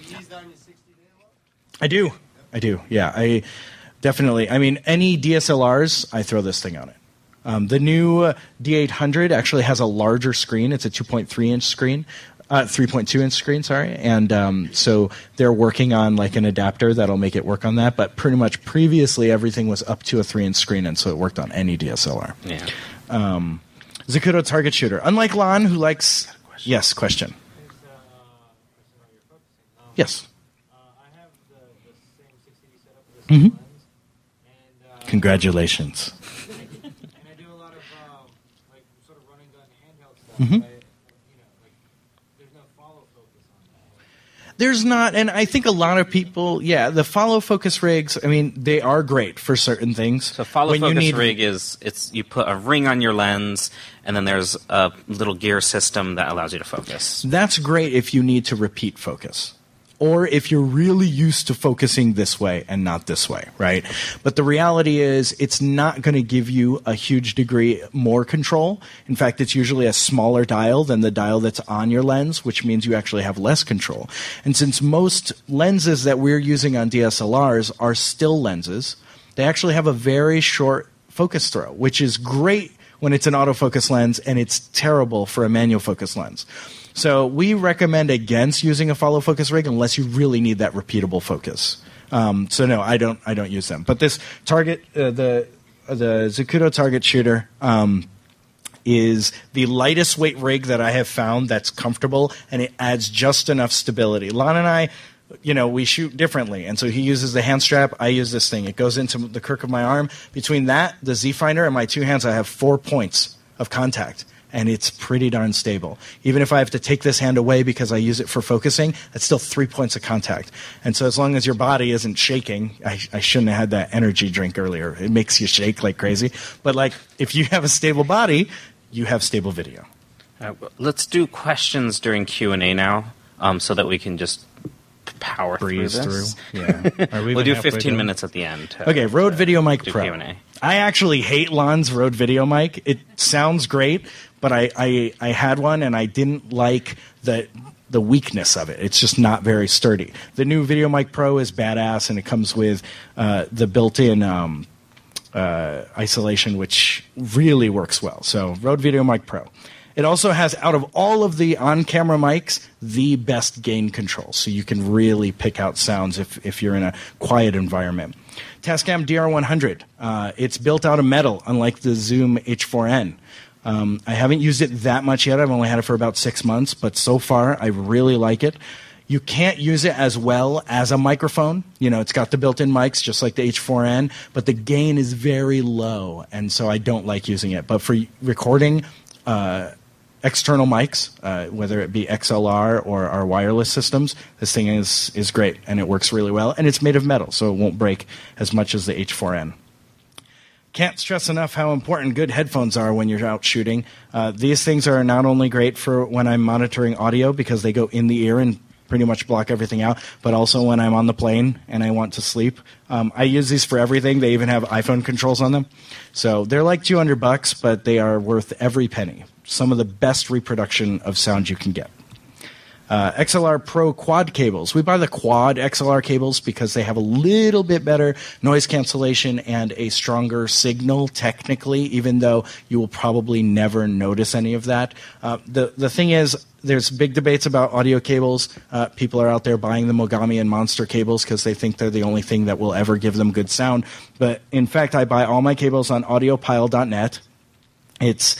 I do. I do. Yeah, I definitely. I mean, any D S L Rs, I throw this thing on it. Um, the new uh, D eight hundred actually has a larger screen. It's a two point three inch screen. Uh, three point two inch screen, sorry, and um, so they're working on like an adapter that'll make it work on that. But pretty much previously, everything was up to a three inch screen, and so it worked on any D S L R. Yeah. Um, Zacuto target shooter. Unlike Lon, who likes question. yes, question. Yes. Mm-hmm. Congratulations. Mm-hmm. There's not, and I think a lot of people, yeah, the follow focus rigs, I mean, they are great for certain things. So follow When you focus need- rig is it's you put a ring on your lens, and then there's a little gear system that allows you to focus. That's great if you need to repeat focus. Or if you're really used to focusing this way and not this way, right? But the reality is it's not going to give you a huge degree more control. In fact, it's usually a smaller dial than the dial that's on your lens, which means you actually have less control. And since most lenses that we're using on D S L Rs are still lenses, they actually have a very short focus throw, which is great when it's an autofocus lens, and it's terrible for a manual focus lens. So we recommend against using a follow focus rig unless you really need that repeatable focus. Um, so no, I don't. I don't use them. But this target, uh, the uh, the Zacuto target shooter, um, is the lightest weight rig that I have found that's comfortable, and it adds just enough stability. Lon and I, you know, we shoot differently, and so he uses the hand strap. I use this thing. It goes into the crook of my arm. Between that, the Z Finder, and my two hands, I have four points of contact. And it's pretty darn stable. Even if I have to take this hand away because I use it for focusing, that's still three points of contact. And so as long as your body isn't shaking, I, I shouldn't have had that energy drink earlier. It makes you shake like crazy. But like, if you have a stable body, you have stable video. Uh, let's do questions during Q and A now, um, so that we can just power Breeze through through. this. Yeah. Are we We'll do even halfway fifteen done? minutes at the end. to- Okay, Rode Video Mic do Pro. Q and A. I actually hate Lon's Rode Video Mic. It sounds great, but I, I, I had one and I didn't like the the weakness of it. It's just not very sturdy. The new Video Mic Pro is badass, and it comes with uh, the built-in um, uh, isolation, which really works well. So Rode VideoMic Pro. It also has, out of all of the on-camera mics, the best gain control. So you can really pick out sounds if, if you're in a quiet environment. Tascam D R one hundred. Uh, it's built out of metal, unlike the Zoom H four N. Um, I haven't used it that much yet. I've only had it for about six months, but so far I really like it. You can't use it as well as a microphone. You know, it's got the built-in mics just like the H four N, but the gain is very low, and so I don't like using it. But for recording uh, external mics, uh, whether it be X L R or our wireless systems, this thing is, is great, and it works really well. And it's made of metal, so it won't break as much as the H four N. Can't stress enough how important good headphones are when you're out shooting. Uh, these things are not only great for when I'm monitoring audio because they go in the ear and pretty much block everything out, but also when I'm on the plane and I want to sleep. Um, I use these for everything. They even have iPhone controls on them. So they're like two hundred bucks, but they are worth every penny. Some of the best reproduction of sound you can get. Uh, X L R Pro quad cables. We buy the quad X L R cables because they have a little bit better noise cancellation and a stronger signal technically, even though you will probably never notice any of that. Uh, the, the thing is, there's big debates about audio cables. Uh, people are out there buying the Mogami and Monster cables because they think they're the only thing that will ever give them good sound. But in fact, I buy all my cables on audiopile dot net. It's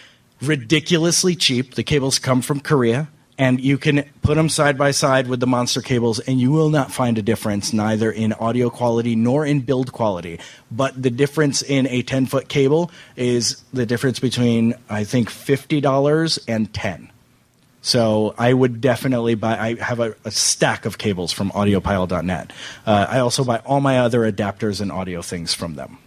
ridiculously cheap. The cables come from Korea. And you can put them side by side with the Monster cables, and you will not find a difference, neither in audio quality nor in build quality. But the difference in a ten-foot cable is the difference between, I think, fifty dollars and ten dollars. So I would definitely buy – I have a, a stack of cables from audiopile dot net. Uh, I also buy all my other adapters and audio things from them.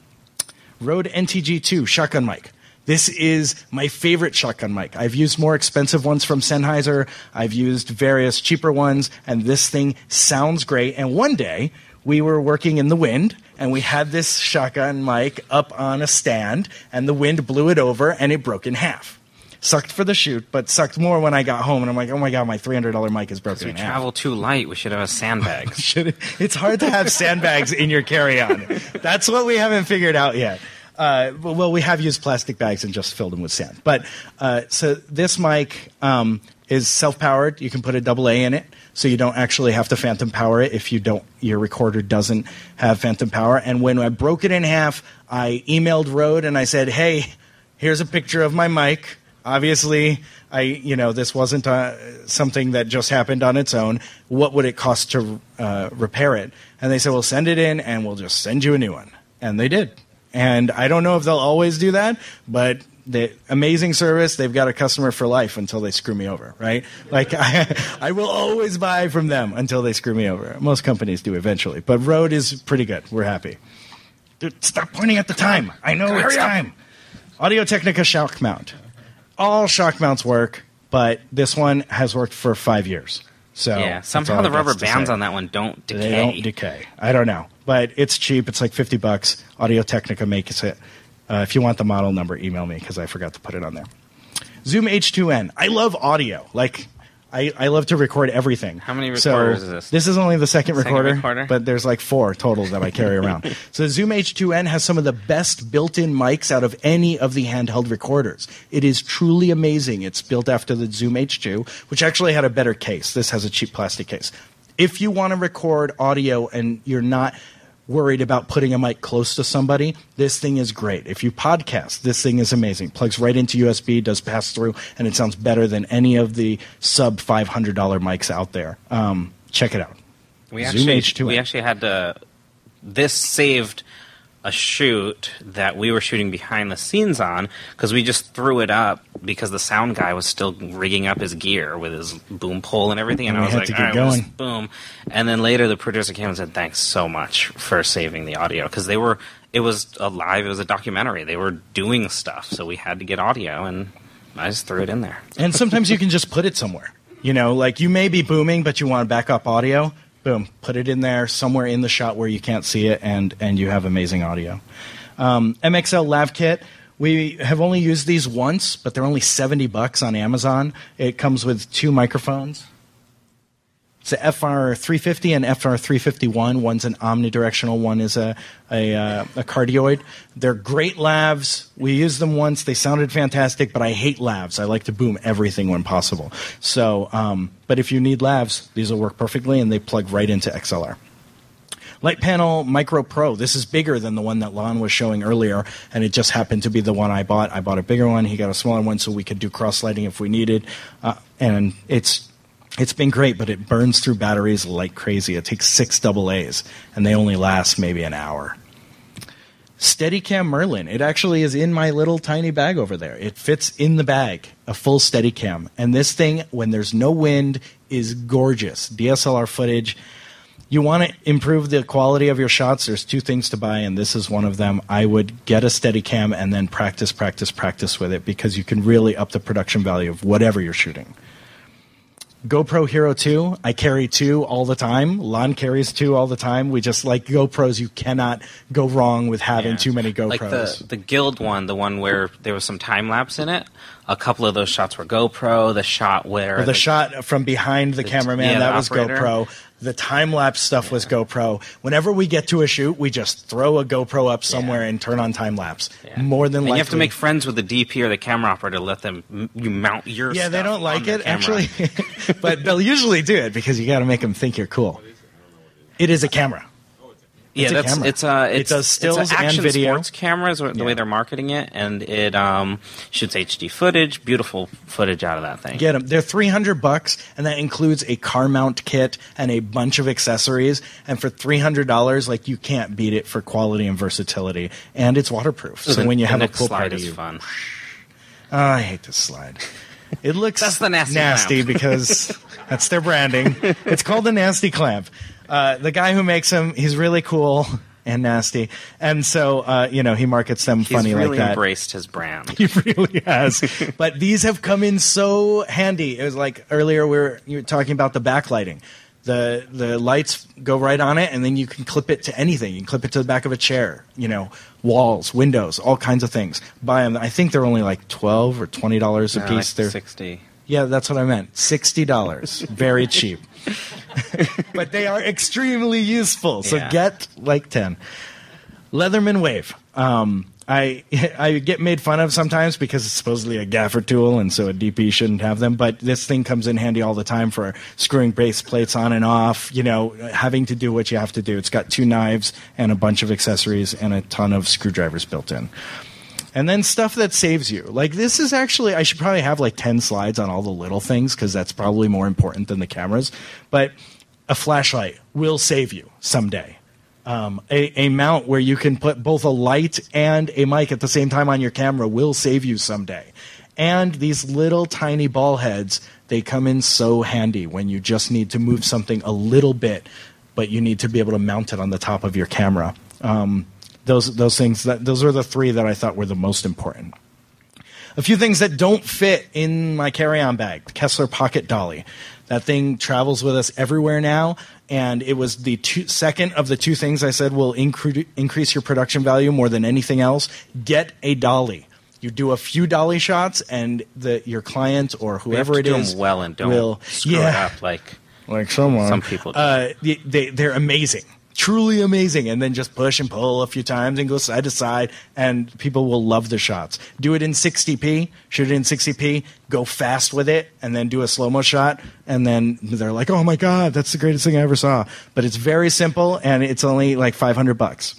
Rode N T G two shotgun mic. This is my favorite shotgun mic. I've used more expensive ones from Sennheiser. I've used various cheaper ones, and this thing sounds great. And one day, we were working in the wind, and we had this shotgun mic up on a stand, and the wind blew it over, and it broke in half. Sucked for the shoot, but sucked more when I got home, and I'm like, oh my God, my three hundred dollars mic is broken We in half. travel too light. We should have a sandbag. It's hard to have sandbags in your carry-on. That's what we haven't figured out yet. Uh, well, we have used plastic bags and just filled them with sand. But uh, so this mic um, is self-powered. You can put a double A in it, so you don't actually have to phantom power it if you don't. Your recorder doesn't have phantom power. And when I broke it in half, I emailed Rode and I said, "Hey, here's a picture of my mic. Obviously, I you know this wasn't uh, something that just happened on its own. What would it cost to uh, repair it?" And they said, "Well, send it in, and we'll just send you a new one." And they did. And I don't know if they'll always do that, but the amazing service, they've got a customer for life until they screw me over, right? Like, I, I will always buy from them until they screw me over. Most companies do eventually, but Rode is pretty good. We're happy. Dude, stop pointing at the time. I know it's time. Audio Technica shock mount. All shock mounts work, but this one has worked for five years. So yeah, somehow the rubber bands on that one don't decay. They don't decay. I don't know. But it's cheap. It's like fifty bucks. Audio Technica makes it. Uh, if you want the model number, email me because I forgot to put it on there. Zoom H two N. I love audio. Like, I, I love to record everything. How many recorders so is this? This is only the second, second recorder, recorder, but there's like four total that I carry around. So the Zoom H two N has some of the best built-in mics out of any of the handheld recorders. It is truly amazing. It's built after the Zoom H two, which actually had a better case. This has a cheap plastic case. If you want to record audio and you're not worried about putting a mic close to somebody, this thing is great. If you podcast, this thing is amazing. Plugs right into U S B, does pass-through, and it sounds better than any of the sub five hundred dollars mics out there. Um, check it out. We Zoom actually, H two N. we actually had to... This saved a shoot that we were shooting behind the scenes on because we just threw it up because the sound guy was still rigging up his gear with his boom pole and everything, and, And I we was had like, to all get right, going. let's boom. And then later the producer came and said, thanks so much for saving the audio because they were, it was a live, it was a documentary. They were doing stuff, so we had to get audio, and I just threw it in there. And sometimes you can just put it somewhere. You know, like you may be booming, but you want backup audio. Boom, put it in there somewhere in the shot where you can't see it, and, and you have amazing audio. Um, M X L Lav Kit. We have only used these once, but they're only seventy bucks on Amazon. It comes with two microphones. It's the F R three fifty and F R three fifty-one. One's an omnidirectional, one is a a, uh, a cardioid. They're great lavs. We used them once. They sounded fantastic, but I hate lavs. I like to boom everything when possible. So, um, but if you need lavs, these will work perfectly, and they plug right into X L R. Light Panel Micro Pro. This is bigger than the one that Lon was showing earlier, and it just happened to be the one I bought. I bought a bigger one. He got a smaller one, so we could do cross-lighting if we needed. Uh, and it's it's been great, but it burns through batteries like crazy. It takes six double A's, and they only last maybe an hour. Steadicam Merlin. It actually is in my little tiny bag over there. It fits in the bag, a full Steadicam. And this thing, when there's no wind, is gorgeous. D S L R footage. You want to improve the quality of your shots, there's two things to buy, and this is one of them. I would get a Steadicam and then practice, practice, practice with it, because you can really up the production value of whatever you're shooting. GoPro Hero two, I carry two all the time. Lon carries two all the time. We just like GoPros. You cannot go wrong with having Yeah. too many GoPros. Like the, the Guild one, the one where there was some time lapse in it. A couple of those shots were GoPro. The shot where Or the, the shot from behind the, the- cameraman, yeah, that the was operator. GoPro. The time-lapse stuff was GoPro. Whenever we get to a shoot, we just throw a GoPro up somewhere Yeah. and turn on time-lapse. Yeah. More than and likely. you have to make friends with the D P or the camera operator to let them m- you mount your Yeah, they stuff don't like on their it, camera. actually. But they'll usually do it because you got to make them think you're cool. It is a camera. Yeah, It's a that's camera. it's uh It it's does stills it's a and action video. sports cameras or the Yeah. way they're marketing it, and it um shoots H D footage, beautiful footage out of that thing. Get them. They're three hundred bucks, and that includes a car mount kit and a bunch of accessories. And for three hundred dollars, like, you can't beat it for quality and versatility. And it's waterproof. So the, when you the have a next pool slide party, is you, fun. Oh, I hate this slide. It looks That's the nasty nasty clamp. because that's their branding. It's called the Nasty Clamp. Uh, the guy who makes them, he's really cool and nasty, and so uh, you know, he markets them He's funny really like that. embraced his brand. He really has. But these have come in so handy. It was like earlier we were you were talking about the backlighting. The the lights go right on it, and then you can clip it to anything. You can clip it to the back of a chair, you know, walls, windows, all kinds of things. Buy them. I think they're only like twelve or twenty dollars a Uh, piece. like They're sixty. yeah, that's what I meant. Sixty dollars, very cheap. But they are extremely useful. So Yeah. get like ten. Leatherman Wave. Um, I I get made fun of sometimes because it's supposedly a gaffer tool, and so a D P shouldn't have them. But this thing comes in handy all the time for screwing base plates on and off. You know, having to do what you have to do. It's got two knives and a bunch of accessories and a ton of screwdrivers built in. And then stuff that saves you. Like, this is actually, I should probably have like ten slides on all the little things because that's probably more important than the cameras. But a flashlight will save you someday. Um, a, a mount where you can put both a light and a mic at the same time on your camera will save you someday. And these little tiny ball heads, they come in so handy when you just need to move something a little bit, but you need to be able to mount it on the top of your camera. Um, those those things, that, those are the three that I thought were the most important. A few things that don't fit in my carry-on bag. The Kessler Pocket Dolly. That thing travels with us everywhere now, and it was the two, second of the two things I said will incre- increase your production value more than anything else. Get a dolly. You do a few dolly shots, and the, your client or We have whoever to it do is them well and don't will screw yeah, it up like like someone. some people do. Uh, they, they, they're amazing. Truly amazing, and then just push and pull a few times and go side to side, and people will love the shots. Do it in sixty p, shoot it in sixty p, go fast with it, and then do a slow-mo shot, and then they're like, oh my god, that's the greatest thing I ever saw. But it's very simple, and it's only like five hundred bucks.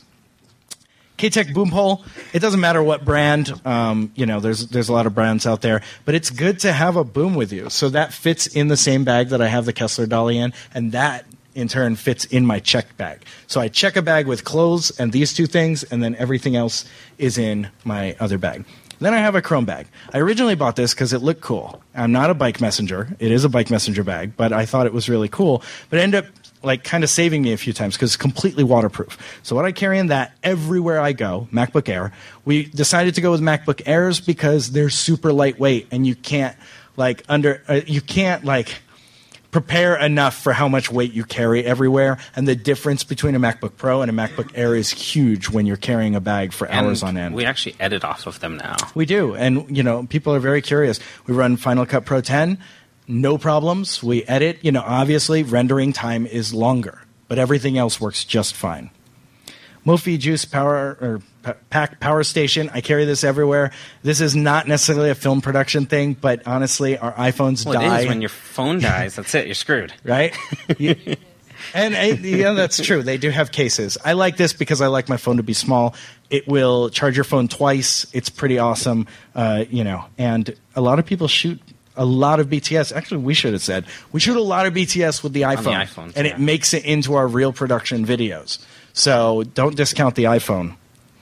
K-Tech boom pole, it doesn't matter what brand, um, you know, there's there's a lot of brands out there, but it's good to have a boom with you. So that fits in the same bag that I have the Kessler Dolly in, and that in turn fits in my check bag. So I check a bag with clothes and these two things, and then everything else is in my other bag. Then I have a Chrome bag. I originally bought this because it looked cool. I'm not a bike messenger. It is a bike messenger bag, but I thought it was really cool. But it ended up like kind of saving me a few times because it's completely waterproof. So what I carry in that everywhere I go, MacBook Air. We decided to go with MacBook Airs because they're super lightweight, and you can't like under uh, you can't like prepare enough for how much weight you carry everywhere. And the difference between a MacBook Pro and a MacBook Air is huge when you're carrying a bag for hours and on end. we actually edit off of them now. We do, and you know, people are very curious. We run Final Cut Pro ten. no problems. We edit. You know, obviously, rendering time is longer, but everything else works just fine. Mophie Juice Power or P- Pack Power Station. I carry this everywhere. This is not necessarily a film production thing, but honestly, our iPhones well, die. It is when your phone dies. That's it. You're screwed. Right? You, and I, yeah, that's true. They do have cases. I like this because I like my phone to be small. It will charge your phone twice. It's pretty awesome. Uh, you know, and a lot of people shoot a lot of B T S. Actually, we should have said we shoot a lot of B T S with the iPhone, the iPhones, and yeah. it makes it into our real production videos. So don't discount the iPhone.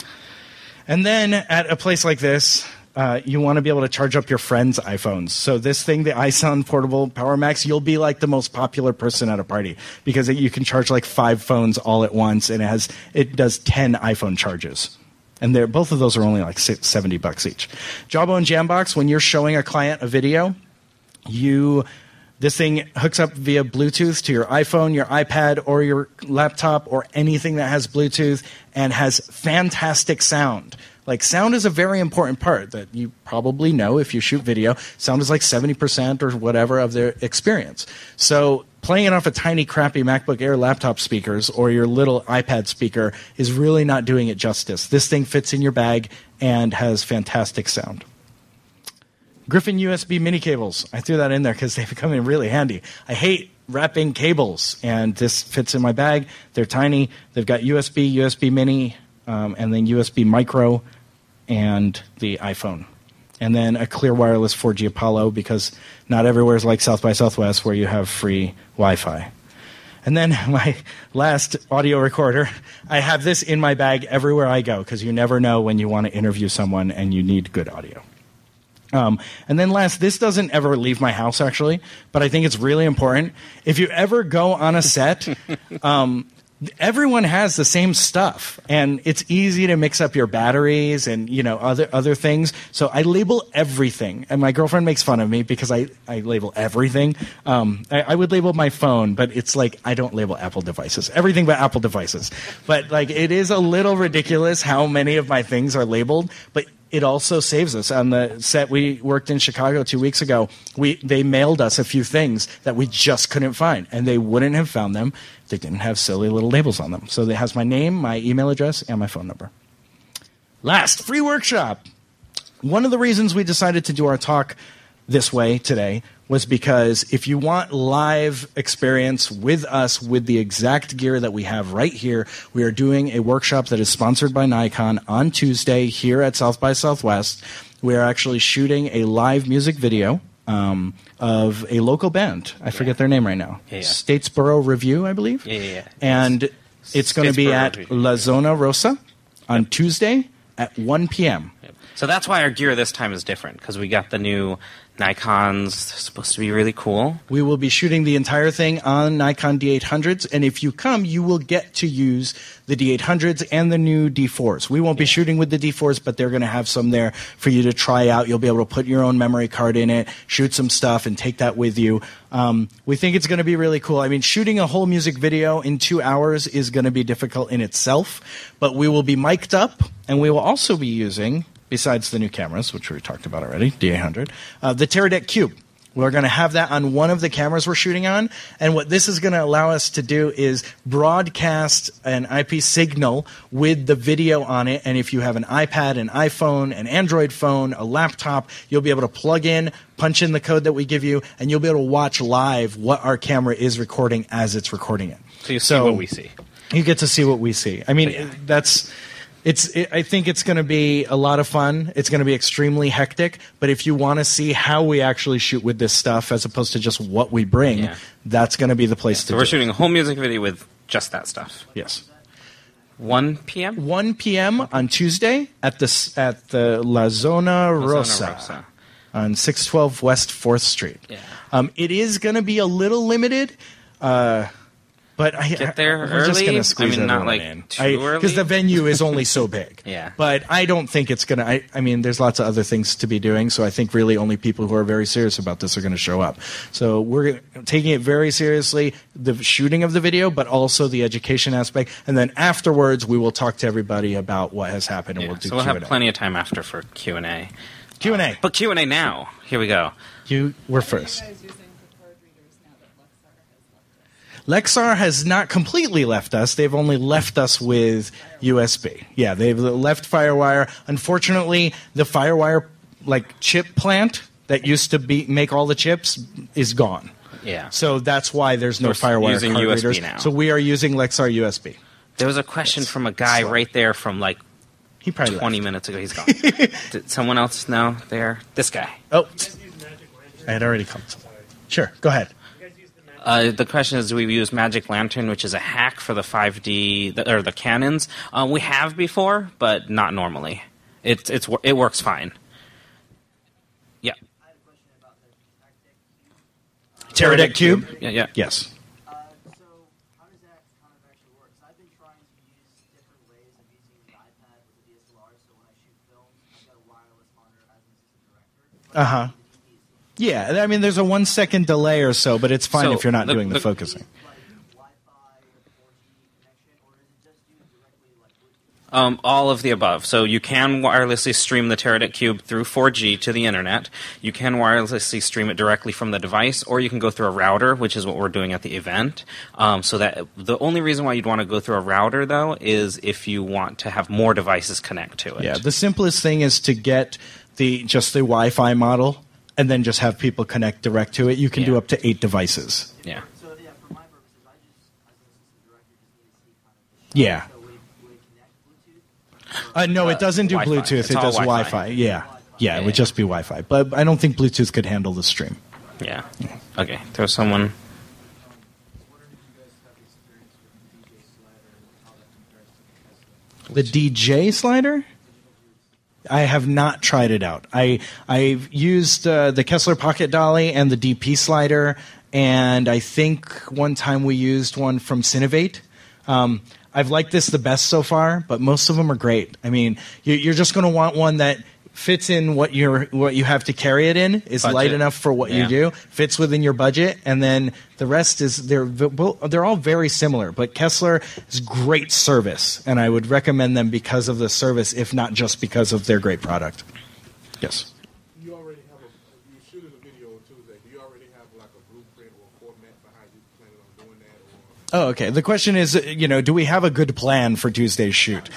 And then at a place like this, uh, you want to be able to charge up your friends' iPhones. So this thing, the iSound Portable Power Max, you'll be like the most popular person at a party because you can charge like five phones all at once, and it has it does ten iPhone charges. And they're, both of those are only like seventy bucks each. Jawbone Jambox, when you're showing a client a video, you this thing hooks up via Bluetooth to your iPhone, your iPad, or your laptop, or anything that has Bluetooth, and has fantastic sound. Like, sound is a very important part that you probably know if you shoot video. Sound is like seventy percent or whatever of their experience. So playing it off a tiny, crappy MacBook Air laptop speakers or your little iPad speaker is really not doing it justice. This thing fits in your bag and has fantastic sound. Griffin U S B mini cables. I threw that in there because they become really handy. I hate wrapping cables, and this fits in my bag. They're tiny. They've got U S B, U S B mini, um, and then U S B micro, and the iPhone. And then a clear wireless four G Apollo, because not everywhere is like South by Southwest where you have free Wi-Fi. And then my last audio recorder. I have this in my bag everywhere I go because you never know when you want to interview someone and you need good audio. Um, and then last, this doesn't ever leave my house, actually, but I think it's really important. If you ever go on a set, um, everyone has the same stuff, and it's easy to mix up your batteries and, you know, other other things. So I label everything, and my girlfriend makes fun of me because I, I label everything. Um, I, I would label my phone, but it's like I don't label Apple devices. Everything but Apple devices. But, like, it is a little ridiculous how many of my things are labeled, but it also saves us. On the set we worked in Chicago two weeks ago, we they mailed us a few things that we just couldn't find, and they wouldn't have found them if they didn't have silly little labels on them. So it has my name, my email address, and my phone number. Last, free workshop. One of the reasons we decided to do our talk this way today was because if you want live experience with us with the exact gear that we have right here, we are doing a workshop that is sponsored by Nikon on Tuesday here at South by Southwest. We are actually shooting a live music video um, of a local band. I forget yeah. their name right now. Yeah, yeah. Statesboro Review, I believe. Yeah, yeah, yeah. And it's going to be at Review. La Zona Rosa on yep. Tuesday at one p.m. Yep. So that's why our gear this time is different, because we got the new Nikons. They're supposed to be really cool. We will be shooting the entire thing on Nikon D eight hundreds, and if you come, you will get to use the D eight hundreds and the new D fours. We won't be shooting with the D fours, but they're going to have some there for you to try out. You'll be able to put your own memory card in it, shoot some stuff, and take that with you. Um, we think it's going to be really cool. I mean, shooting a whole music video in two hours is going to be difficult in itself, but we will be mic'd up, and we will also be using, besides the new cameras, which we talked about already, D eight hundred, uh, the Teradek Cube. We're going to have that on one of the cameras we're shooting on, and what this is going to allow us to do is broadcast an I P signal with the video on it, and if you have an iPad, an iPhone, an Android phone, a laptop, you'll be able to plug in, punch in the code that we give you, and you'll be able to watch live what our camera is recording as it's recording it. So you see so what we see. You get to see what we see. I mean, yeah. that's... It's. It, I think it's going to be a lot of fun. It's going to be extremely hectic. But if you want to see how we actually shoot with this stuff, as opposed to just what we bring, yeah. that's going to be the place yeah. to so do we're it. shooting a whole music video with just that stuff. Yes. one p.m.? one p.m. on Tuesday at the at the La Zona Rosa, Zona Rosa. on six twelve West fourth Street. Yeah. Um, it is going to be a little limited. Uh, But I, Get there I, we're just early? gonna squeeze I mean, not, everyone like, in. too I, early? Because the venue is only so big. Yeah. But I don't think it's going to... I I mean, there's lots of other things to be doing, so I think really only people who are very serious about this are going to show up. So we're taking it very seriously, the shooting of the video, but also the education aspect. And then afterwards, we will talk to everybody about what has happened, and Yeah. we'll do So we'll Q and A. have plenty of time after for Q and A. Q and A. But Q and A now. Here we go. You were first. Lexar has not completely left us. They've only left us with U S B. Yeah, they've left FireWire. Unfortunately, the FireWire like chip plant that used to be make all the chips is gone. Yeah. So that's why there's no We're FireWire using card U S B readers. now. So we are using Lexar U S B. There was a question Yes. from a guy So- right there from like He probably twenty left. minutes ago. He's gone. Did someone else know there? This guy. Oh, I had already come. Sure, go ahead. Uh, the question is, do we use Magic Lantern, which is a hack for the five D the, or the Canons? Uh, we have before, but not normally. It's it's it works fine. Yeah. Teradek Cube? Yeah, yeah. Yes. Uh, so how does that kind of actually work? 'Cause I've been trying to use different ways of using the iPad with the D S L R. So when I shoot films, I've got a wireless monitor as an assistant director. Uh huh. Yeah, I mean, there's a one second delay or so, but it's fine So, if you're not the- doing the, the- focusing. Um, all of the above. So you can wirelessly stream the Teradek Cube through four G to the internet. You can wirelessly stream it directly from the device, or you can go through a router, which is what we're doing at the event. Um, so that the only reason why you'd want to go through a router, though, is if you want to have more devices connect to it. Yeah, the simplest thing is to get the just the Wi-Fi model, and then just have people connect direct to it. You can do Yeah. up to eight devices. Yeah. So yeah, for my purposes, I just as an assistant director just need to see kind of. Yeah. So would, would it connect Bluetooth? Uh, no, it doesn't do Wi-Fi. Bluetooth. It's it all does Wi-Fi. Wi-Fi. Yeah. Yeah, it Yeah. would just be Wi-Fi. But I don't think Bluetooth could handle the stream. Yeah. Okay. There's someone. The D J slider? I have not tried it out. I I've used uh, the Kessler Pocket Dolly and the D P slider, and I think one time we used one from Cinovate. Um, I've liked this the best so far, but most of them are great. I mean, you, you're just going to want one that fits in what you're what you have to carry it in, is Budget. light enough for what Yeah. you do, fits within your budget, and then the rest is they're they're all very similar. But Kessler is great service, and I would recommend them because of the service, if not just because of their great product. Yes. You already have a, you shooted a video on Tuesday. Do you already have like a blueprint or a format for how you plan on doing that? Or Oh, okay. The question is, uh, you know, do we have a good plan for Tuesday's shoot?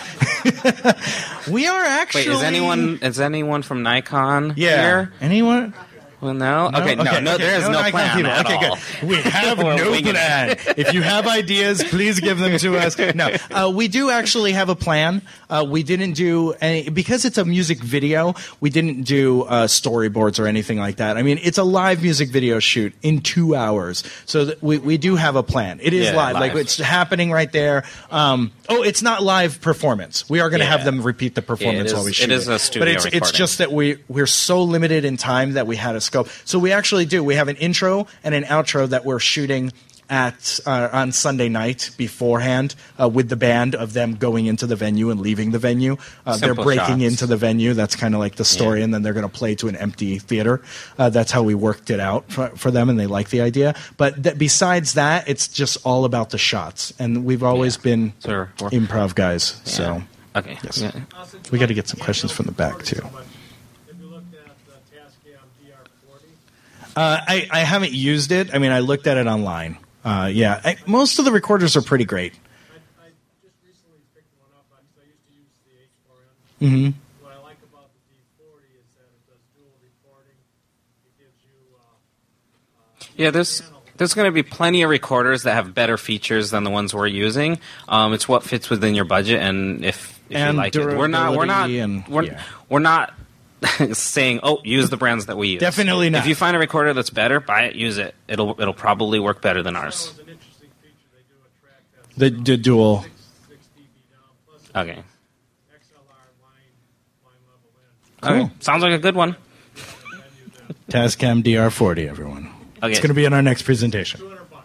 We are actually. Wait, is anyone is anyone from Nikon Yeah. here? Anyone? Well, no. Okay, no, no, there is no, Nikon plan people. at okay, all. good. We have We're no winging it. plan. If you have ideas, please give them to us. No, uh, we do actually have a plan. Uh, we didn't do any because it's a music video. We didn't do uh, storyboards or anything like that. I mean, it's a live music video shoot in two hours, so that we we do have a plan. It is Yeah, live. like live. it's happening right there. Um, oh, it's not live performance. We are going to Yeah. have them repeat the performance is- while we it shoot is a studio but it's it's recording. just that we we're so limited in time that we had a scope. So we actually do. We have an intro and an outro that we're shooting at uh, on Sunday night beforehand uh, with the band of them going into the venue and leaving the venue. Uh, they're Simple breaking shots. into the venue. That's kind of like the story, Yeah. and then they're going to play to an empty theater. Uh, that's how we worked it out for, for them, and they like the idea. But th- besides that, it's just all about the shots, and we've always Yeah. been So we're- we're- improv guys. So Yeah. Okay. yes. Yeah. we got to get some questions from the back too. if you looked at the Tascam D R forty, Uh, I, I haven't used it. I mean, I looked at it online. Uh, yeah, I, most of the recorders are pretty great. I, I just recently picked one up because I used to use the H four N. Mm-hmm. What I like about the D forty is that it does dual recording. It gives you. Uh, Yeah, there's there's going to be plenty of recorders that have better features than the ones we're using. Um, it's what fits within your budget, and if, if And you like it, we're not we're not durability and- we're, yeah. we're not saying, oh, use the brands that we use. Definitely not. If you find a recorder that's better, buy it, use it. It'll it'll probably work better than ours. It's an interesting feature. They do a track that's The, the dual. six D B down plus Okay. X L R line line level in. Okay. Sounds like a good one. Tascam D R forty, everyone. Okay. It's going to be in our next presentation. two hundred bucks.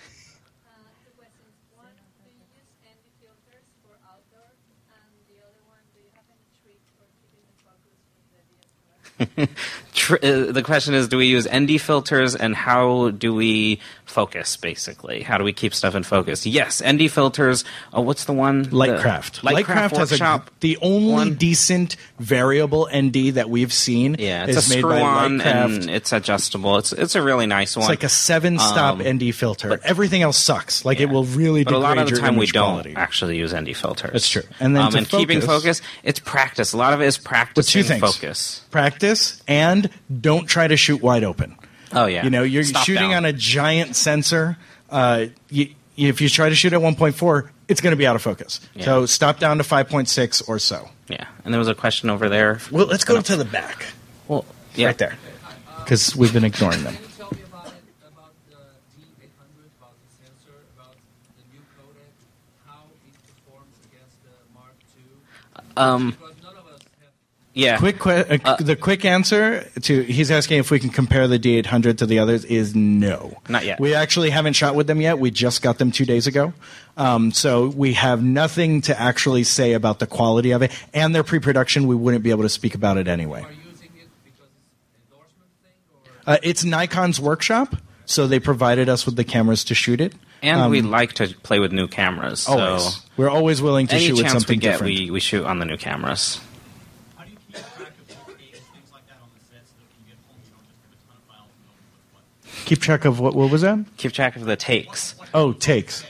Two questions. One, do you use N D filters for outdoor? And the other one, do you have any tricks for keeping the focus from the D S L R? tr- uh, the question is, do we use N D filters, and how do we focus, basically? How do we keep stuff in focus? Yes, N D filters. Uh, what's the one? Lightcraft. The, Lightcraft, Lightcraft has a, Workshop. the only one. decent variable N D that we've seen. Yeah, it's is a made by screw-on, Lightcraft. and it's adjustable. It's it's a really nice one. It's like a seven-stop Um, N D filter. but- Everything else sucks. Like, it will really But a degrade lot of the your time we image don't quality. actually use N D filters. That's true. And then um, to and keeping focus- focus, it's practice. A lot of it is But practicing two things. focus. Practice, and don't try to shoot wide open. Oh yeah, You know, you're Stop shooting down. on a giant sensor. Uh, you, if you try to shoot at one point four, it's going to be out of focus. Yeah. So stop down to five point six or so. Yeah, and there was a question over there. Well, let's go to the back. Well, yeah. Right there. Because we've been ignoring them. Can you tell me about it, about the D eight hundred, about the sensor, about the new codec, how it performs against the Mark two? Um, Because none of us have. yeah. Quick, que- uh, the quick answer to he's asking if we can compare the D eight hundred to the others is no. Not yet. We actually haven't shot with them yet. We just got them two days ago, um, so we have nothing to actually say about the quality of it and their pre-production. We wouldn't be able to speak about it anyway. Are you using it because it's an endorsement thing? Or? Uh, it's Nikon's workshop, so they provided us with the cameras to shoot it. And Um, we like to play with new cameras. So always. We're always willing to any shoot with chance we something get, different. we, we shoot on the new cameras. How do you keep track of takes, things like that on the set so that when you get home you don't just have a ton of files and know what's what? Keep track of what? What was that? Keep track of the takes. Oh, takes.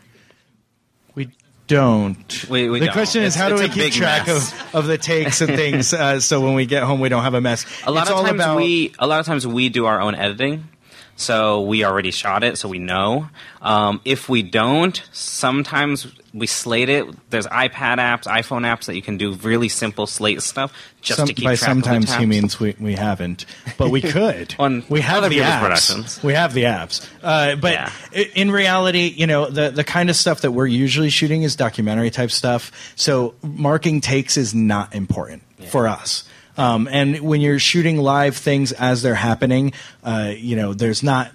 We don't. We- we the don't. question is, It's- how do it's we a keep big track mess. of, of the takes and things uh, so when we get home we don't have a mess? A lot it's of all times about, we a lot of times we do our own editing, so we already shot it, so we know. Um, if we don't, sometimes we slate it. There's iPad apps, iPhone apps that you can do really simple slate stuff just some, to keep by track of the sometimes he tabs. means we, we haven't, but we could. On we have other the people's apps. productions. We have the apps. Uh, but Yeah. i- in reality, you know, the, the kind of stuff that we're usually shooting is documentary type stuff. So marking takes is not important for us. Um, and when you're shooting live things as they're happening, uh, you know, there's not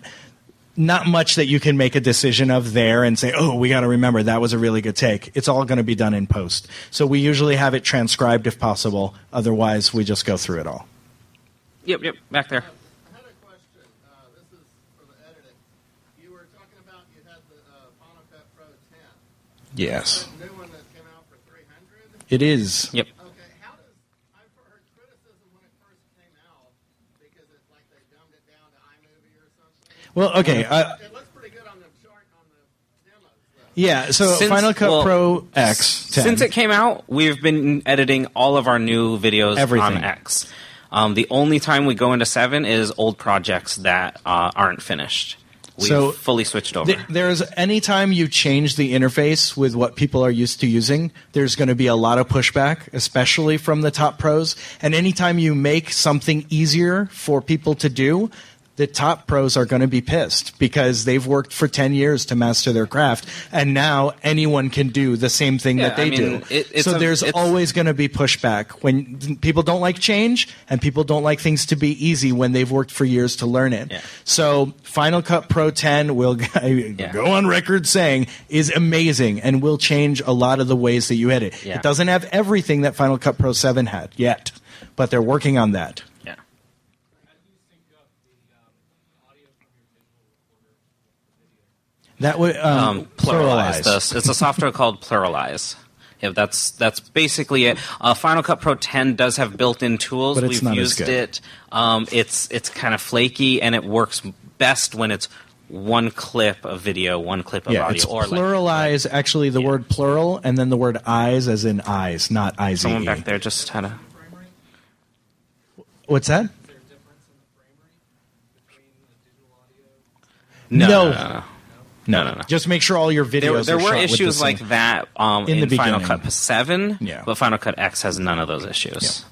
not much that you can make a decision of there and say, oh, we got to remember that was a really good take. It's all going to be done in post. So we usually have it transcribed if possible. Otherwise, we just go through it all. Yep, yep, back there. I had a question. Uh, this is for the editing. You were talking about you had the uh, Final Cut Pro ten. Yes. The new one that came out for three hundred. It is. Yep. Okay, how does I've heard criticism when it first came out because it's like they dumbed it down to iMovie or something. Well, okay. Uh, It looks pretty good on the chart on the demos though. yeah, so Since- Final Cut well, Pro X ten. Since it came out, we've been editing all of our new videos Everything. on X. Um, the only time we go into seven is old projects that uh, aren't finished. We've So, fully switched over. Th- there's anytime you change the interface with what people are used to using, there's going to be a lot of pushback, especially from the top pros. And anytime you make something easier for people to do, the top pros are going to be pissed because they've worked for ten years to master their craft, and now anyone can do the same thing Yeah, that they I mean, do. it- it's so a- there's it's- always going to be pushback when people don't like change, and people don't like things to be easy when they've worked for years to learn it. Yeah. So Final Cut Pro ten will go on record saying is amazing and will change a lot of the ways that you edit. Yeah. It doesn't have everything that Final Cut Pro seven had yet, but they're working on that. Yeah. That would um, um, pluralize. pluralize. The- it's a software called Pluralize. Yeah, that's that's basically it. Uh, Final Cut Pro ten does have built-in tools. But it's We've not as used good. it. Um, it's it's kind of flaky, and it works best when it's one clip of video, one clip of Yeah, audio, it's or like pluralize. Actually, the word plural and then the word eyes, as in eyes, not I Z E. someone back there just had a. What's that? No, No. no, no, no. No, no, no. Just make sure all your videos. There, there are were shot with issues the like same- that um, In in, the Final beginning. Cut seven, Yeah. but Final Cut X has none of those issues.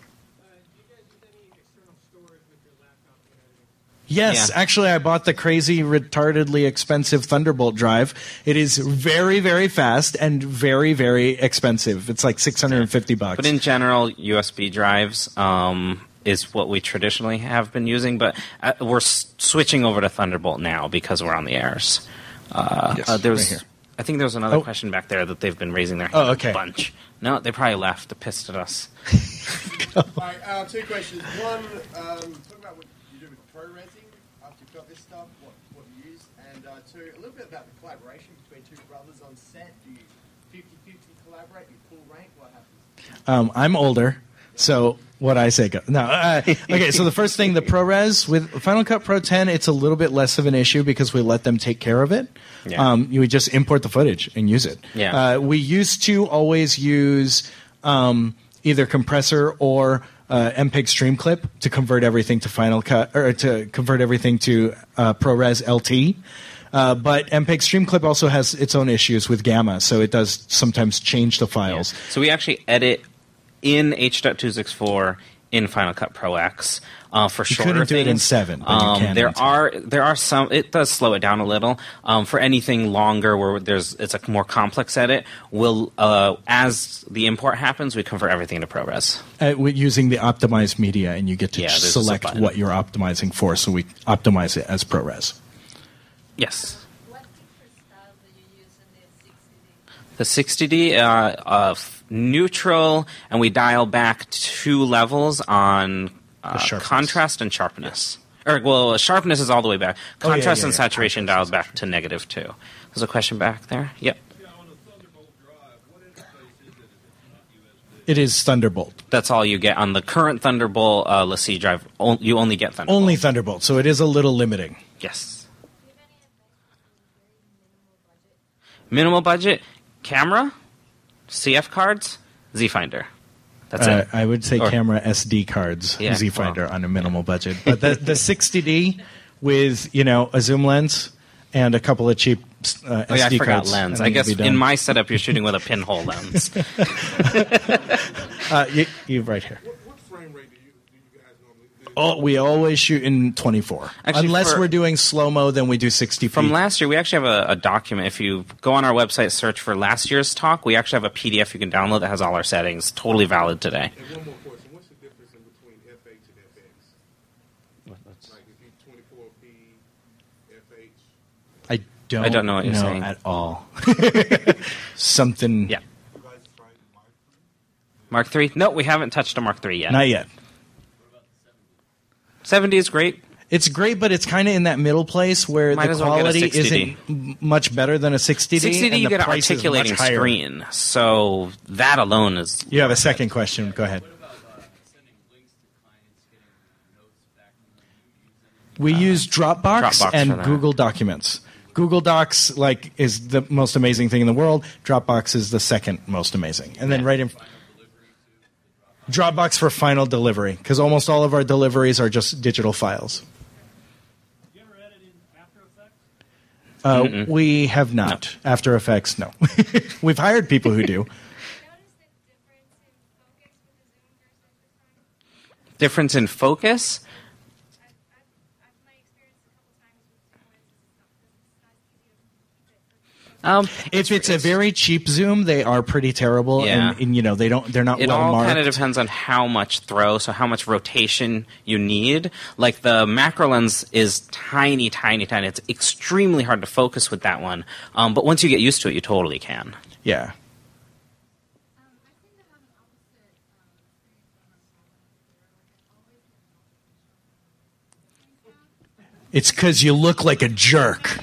Yes, Yeah. actually, I bought the crazy, retardedly expensive Thunderbolt drive. It is very, very fast and very, very expensive. It's like six hundred and fifty bucks. But in general, U S B drives um, is what we traditionally have been using, but uh, we're s- switching over to Thunderbolt now because we're on the airs. Uh, Yes, uh, there was right here. I think there was another Oh. question back there that they've been raising their hand Oh, okay. a bunch. No, they probably left. They're pissed at us. All right, uh, two questions. One, um, talk about what you do with pro-resing after you've got this stuff, what, what you use. And uh, two, a little bit about the collaboration between two brothers on set. Do you fifty-fifty collaborate? You pull rank? What happens? Um, I'm older, so what I say goes. No, uh, okay. So the first thing, the ProRes with Final Cut Pro ten, it's a little bit less of an issue because we let them take care of it. Yeah. Um, you would just import the footage and use it. Yeah. Uh, we used to always use um, either compressor or uh, M P E G Streamclip to convert everything to Final Cut or to convert everything to uh, ProRes L T. Uh, but M P E G Streamclip also has its own issues with Gamma, so it does sometimes change the files. So we actually edit in H two sixty-four in Final Cut Pro X uh, for You shorter couldn't do things. it in seven, but you um, can there in ten. are there are some. It does slow it down a little. Um, for anything longer, where there's it's a more complex edit, we'll uh, as the import happens, we convert everything to ProRes. Uh, with using the optimized media, and you get to Yeah, there's just a select button. what you're optimizing for, so we optimize it as ProRes. Yes. What picture style do you use in the sixty D? The sixty D, uh, uh, f- neutral, and we dial back two levels on uh, sharpness. contrast and sharpness. Or, well, sharpness is all the way back. Oh, yeah, Contrast yeah, and yeah. saturation dials back to negative two. There's a question back there. Yep. It is Thunderbolt. That's all you get on the current Thunderbolt uh, LaCie drive. O- you only get Thunderbolt. Only Thunderbolt, so it is a little limiting. Yes. Minimal budget, camera, C F cards, Z-Finder. That's Uh, it. I would say Or- camera S D cards, Yeah, Z Finder well. on a minimal budget. But the, the sixty D with, you know, a zoom lens and a couple of cheap uh, Oh yeah, S D I forgot cards. lens. and I then you'll guess be done. in my setup, you're shooting with a pinhole lens. uh, you, you right here. What, what frame rate do you, do you guys normally do? Oh, we always shoot in twenty-four. Actually, Unless for- we're doing slow mo, then we do sixty From feet. last year, we actually have a, a document. If you go on our website, search for last year's talk, we actually have a P D F you can download that has all our settings. Totally valid today. And one more question. What's the difference in between F H and F X? Like if you twenty-four P, F H. I don't. I don't know what you're saying. at all. Something. Yeah. Mark three? No, we haven't touched a Mark three yet. Not yet. seventy is great. It's great, but it's kind of in that middle place where Might the as well get a quality sixty D. isn't m- much better than a sixty D. sixty D, and you the get an price is articulating much higher. screen. So that alone is. You have a second question. Go ahead. We use Dropbox, Dropbox and for that. Google Documents. Google Docs like is the most amazing thing in the world. Dropbox is the second most amazing, and then right in Dropbox for final delivery because almost all of our deliveries are just digital files. You ever edit in After Effects? Uh, Mm-mm. we have not. After Effects, no. We've hired people who do. Difference in focus? Um, If it's a very cheap zoom, they are pretty terrible, Yeah. and, and you know they don't. They're not It well all marked. kind of depends on how much throw, so how much rotation you need. Like the macro lens is tiny, tiny, tiny. It's extremely hard to focus with that one. Um, but once you get used to it, you totally can. Yeah. It's because you look like a jerk.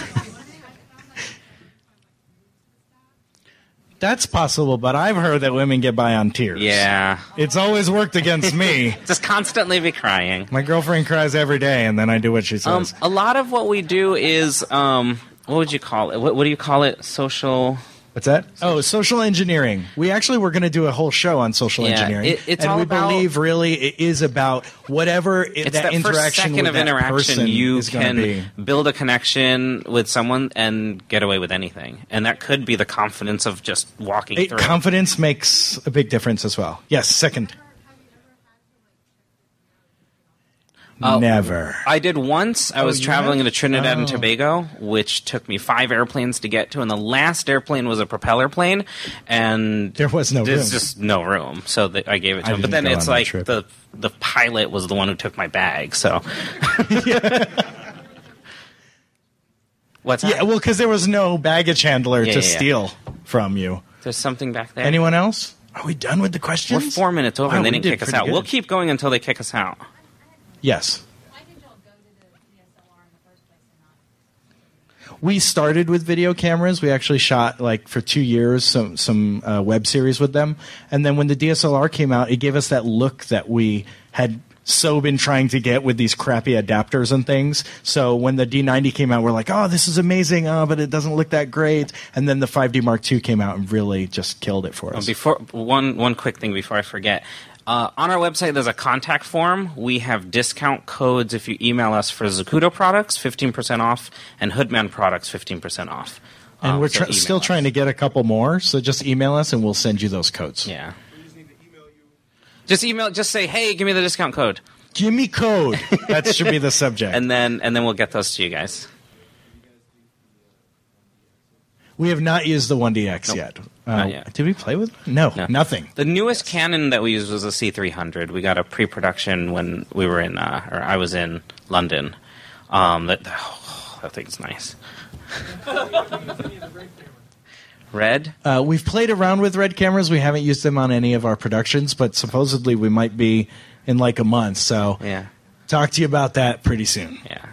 That's possible, but I've heard that women get by on tears. Yeah. It's always worked against me. Just constantly be crying. My girlfriend cries every day, and then I do what she Um, says. a lot of what we do is, um, what would you call it? What, what do you call it? Social. What's that? Oh, social engineering. We actually were going to do a whole show on social Yeah, engineering, it- it's and all we about- believe really it is about whatever it, It's that, that, first interaction second with of that interaction person you is going can to be. build a connection with someone and get away with anything, and that could be the confidence of just walking It- through. confidence makes a big difference as well. Yes, second. Uh, Never. I did once. I Oh, was you traveling have? into Trinidad and Oh. Tobago, which took me five airplanes to get to, and the last airplane was a propeller plane, and There was no there's room. just no room. So the, I gave it to I him. But didn't then go it's on that like trip. the the pilot was the one who took my bag. So What's that? Yeah, well, because there was no baggage handler Yeah, to yeah, yeah. steal from you. There's something back there. Anyone else? Are we done with the questions? We're four minutes over Wow, and they we didn't did kick us pretty out. good. We'll keep going until they kick us out. Yes. We started with video cameras. We actually shot like for two years some some uh, web series with them, and then when the D S L R came out, it gave us that look that we had so been trying to get with these crappy adapters and things. So when the D ninety came out, we're like, oh, this is amazing, oh, but it doesn't look that great. And then the five D Mark two came out and really just killed it for Oh, us. before one one quick thing before I forget. Uh, on our website, there's a contact form. We have discount codes if you email us for Zacuto products, fifteen percent off, and Hoodman products, fifteen percent off. And Um, we're so tr- email still us. trying to get a couple more, so just email us and we'll send you those codes. Yeah. Just email. Just say, "Hey, give me the discount code." Give me code. That should be the subject. And then and then we'll get those to you guys. We have not used the one D X Nope. yet. Uh, Not yet. Did we play with it? No, No. nothing. The newest Canon that we used was a C three hundred. We got a pre-production when we were in, uh, or I was in London. Um, that oh, that thing's nice. Red. Uh, we've played around with red cameras. We haven't used them on any of our productions, but supposedly we might be in like a month. So Yeah. talk to you about that pretty soon. Yeah.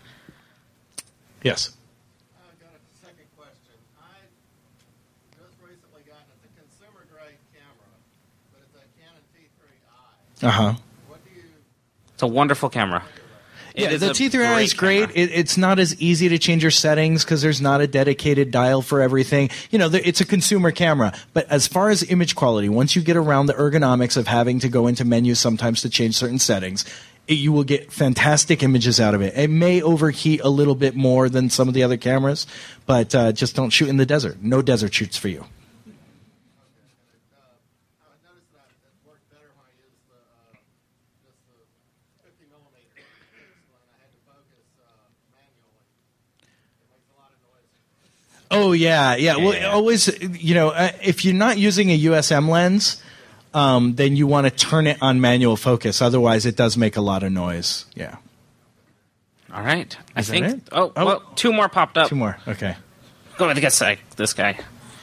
Yes. I've got a second question. I just recently got a consumer grade camera, but it's a Canon T three I. Uh huh. What do you? It's a wonderful camera. It Yeah, is the a T three I is great. camera. It, it's not as easy to change your settings because there's not a dedicated dial for everything. You know, the, it's a consumer camera. But as far as image quality, once you get around the ergonomics of having to go into menus sometimes to change certain settings, it, you will get fantastic images out of it. It may overheat a little bit more than some of the other cameras, but uh, just don't shoot in the desert. No desert shoots for you. Oh yeah, yeah. Well, Yeah. always, you know, uh, if you're not using a U S M lens, um, then you want to turn it on manual focus. Otherwise, it does make a lot of noise. Yeah. All right. I Is that think. it? Oh, Oh. well, two more popped up. Two more. Okay. Go ahead, get say this guy. In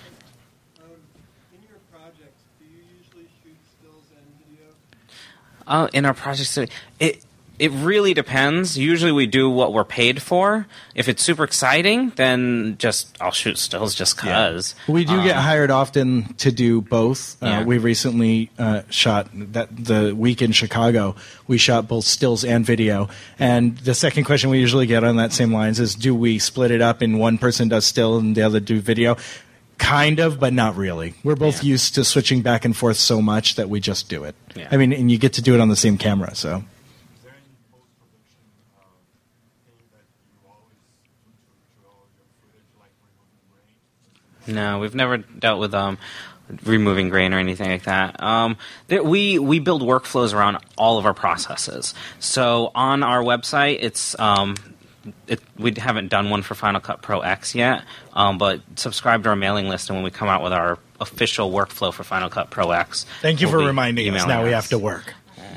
your projects, do you usually shoot stills and video? Oh, in our projects, it it really depends. Usually, we do what we're paid for. If it's super exciting, then just I'll shoot stills just cause. We do get Um, hired often to do both. Yeah. Uh, we recently uh, shot that the week in Chicago. We shot both stills and video. And the second question we usually get on that same lines is, do we split it up and one person does still and the other do video? Kind of, but not really. We're both Yeah. used to switching back and forth so much that we just do it. Yeah. I mean, and you get to do it on the same camera, so. Is there any post-production uh, thing that you always do to, to all your footage, like removing grain? No, we've never dealt with um, removing grain or anything like that. Um, there, we we build workflows around all of our processes. So on our website, it's um, it, we haven't done one for Final Cut Pro X yet, um, but subscribe to our mailing list, and when we come out with our official workflow for Final Cut Pro X, Thank you we'll for be reminding us. emailing Now we us. have to work.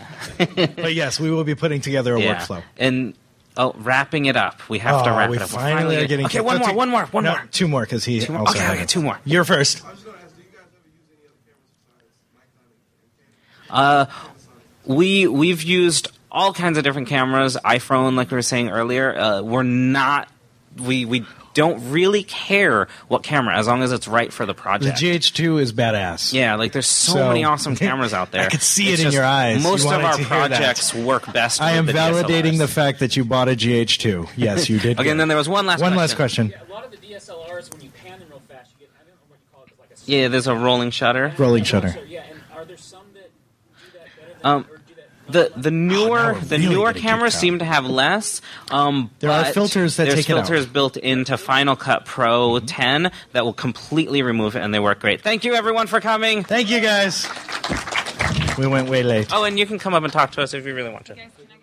But yes, we will be putting together a Yeah. workflow. And oh, wrapping it up. We have to Oh, wrap we it up. We're finally are getting okay. to- One more. to- One more. One no, more. Two more because he Two more? also Okay, had okay, it. two more. You're first. I was going to ask, do you guys ever use any other cameras besides Nikon and Canon? Uh, we we've used all kinds of different cameras. iPhone, like we were saying earlier. Uh, we're not. We we don't really care what camera as long as it's right for the The project. G H two is badass. Yeah, like there's so, So- many awesome cameras out there. I could see It's it in just your eyes. Most You of wanted our to hear that. projects work best. I with am the validating D S L Rs. the fact that you bought a G H two. Yes, you did. Okay, and then there was one last one question. last question. Yeah, a lot of the D S L Rs, when you pan them real fast, you get, I don't know what you call it, but like a Yeah, there's a rolling shutter. Rolling shutter. So, yeah, and are there some that do that better than Um, or do that? the the newer Oh, now we're the really newer getting cameras kicked out. seem to have less. Um, There are but filters that there's take it out. filters built into Final Cut Pro ten that will completely remove it, and they work great. Thank you, everyone, for coming. Thank you, guys. We went way late. Oh, and you can come up and talk to us if you really want to.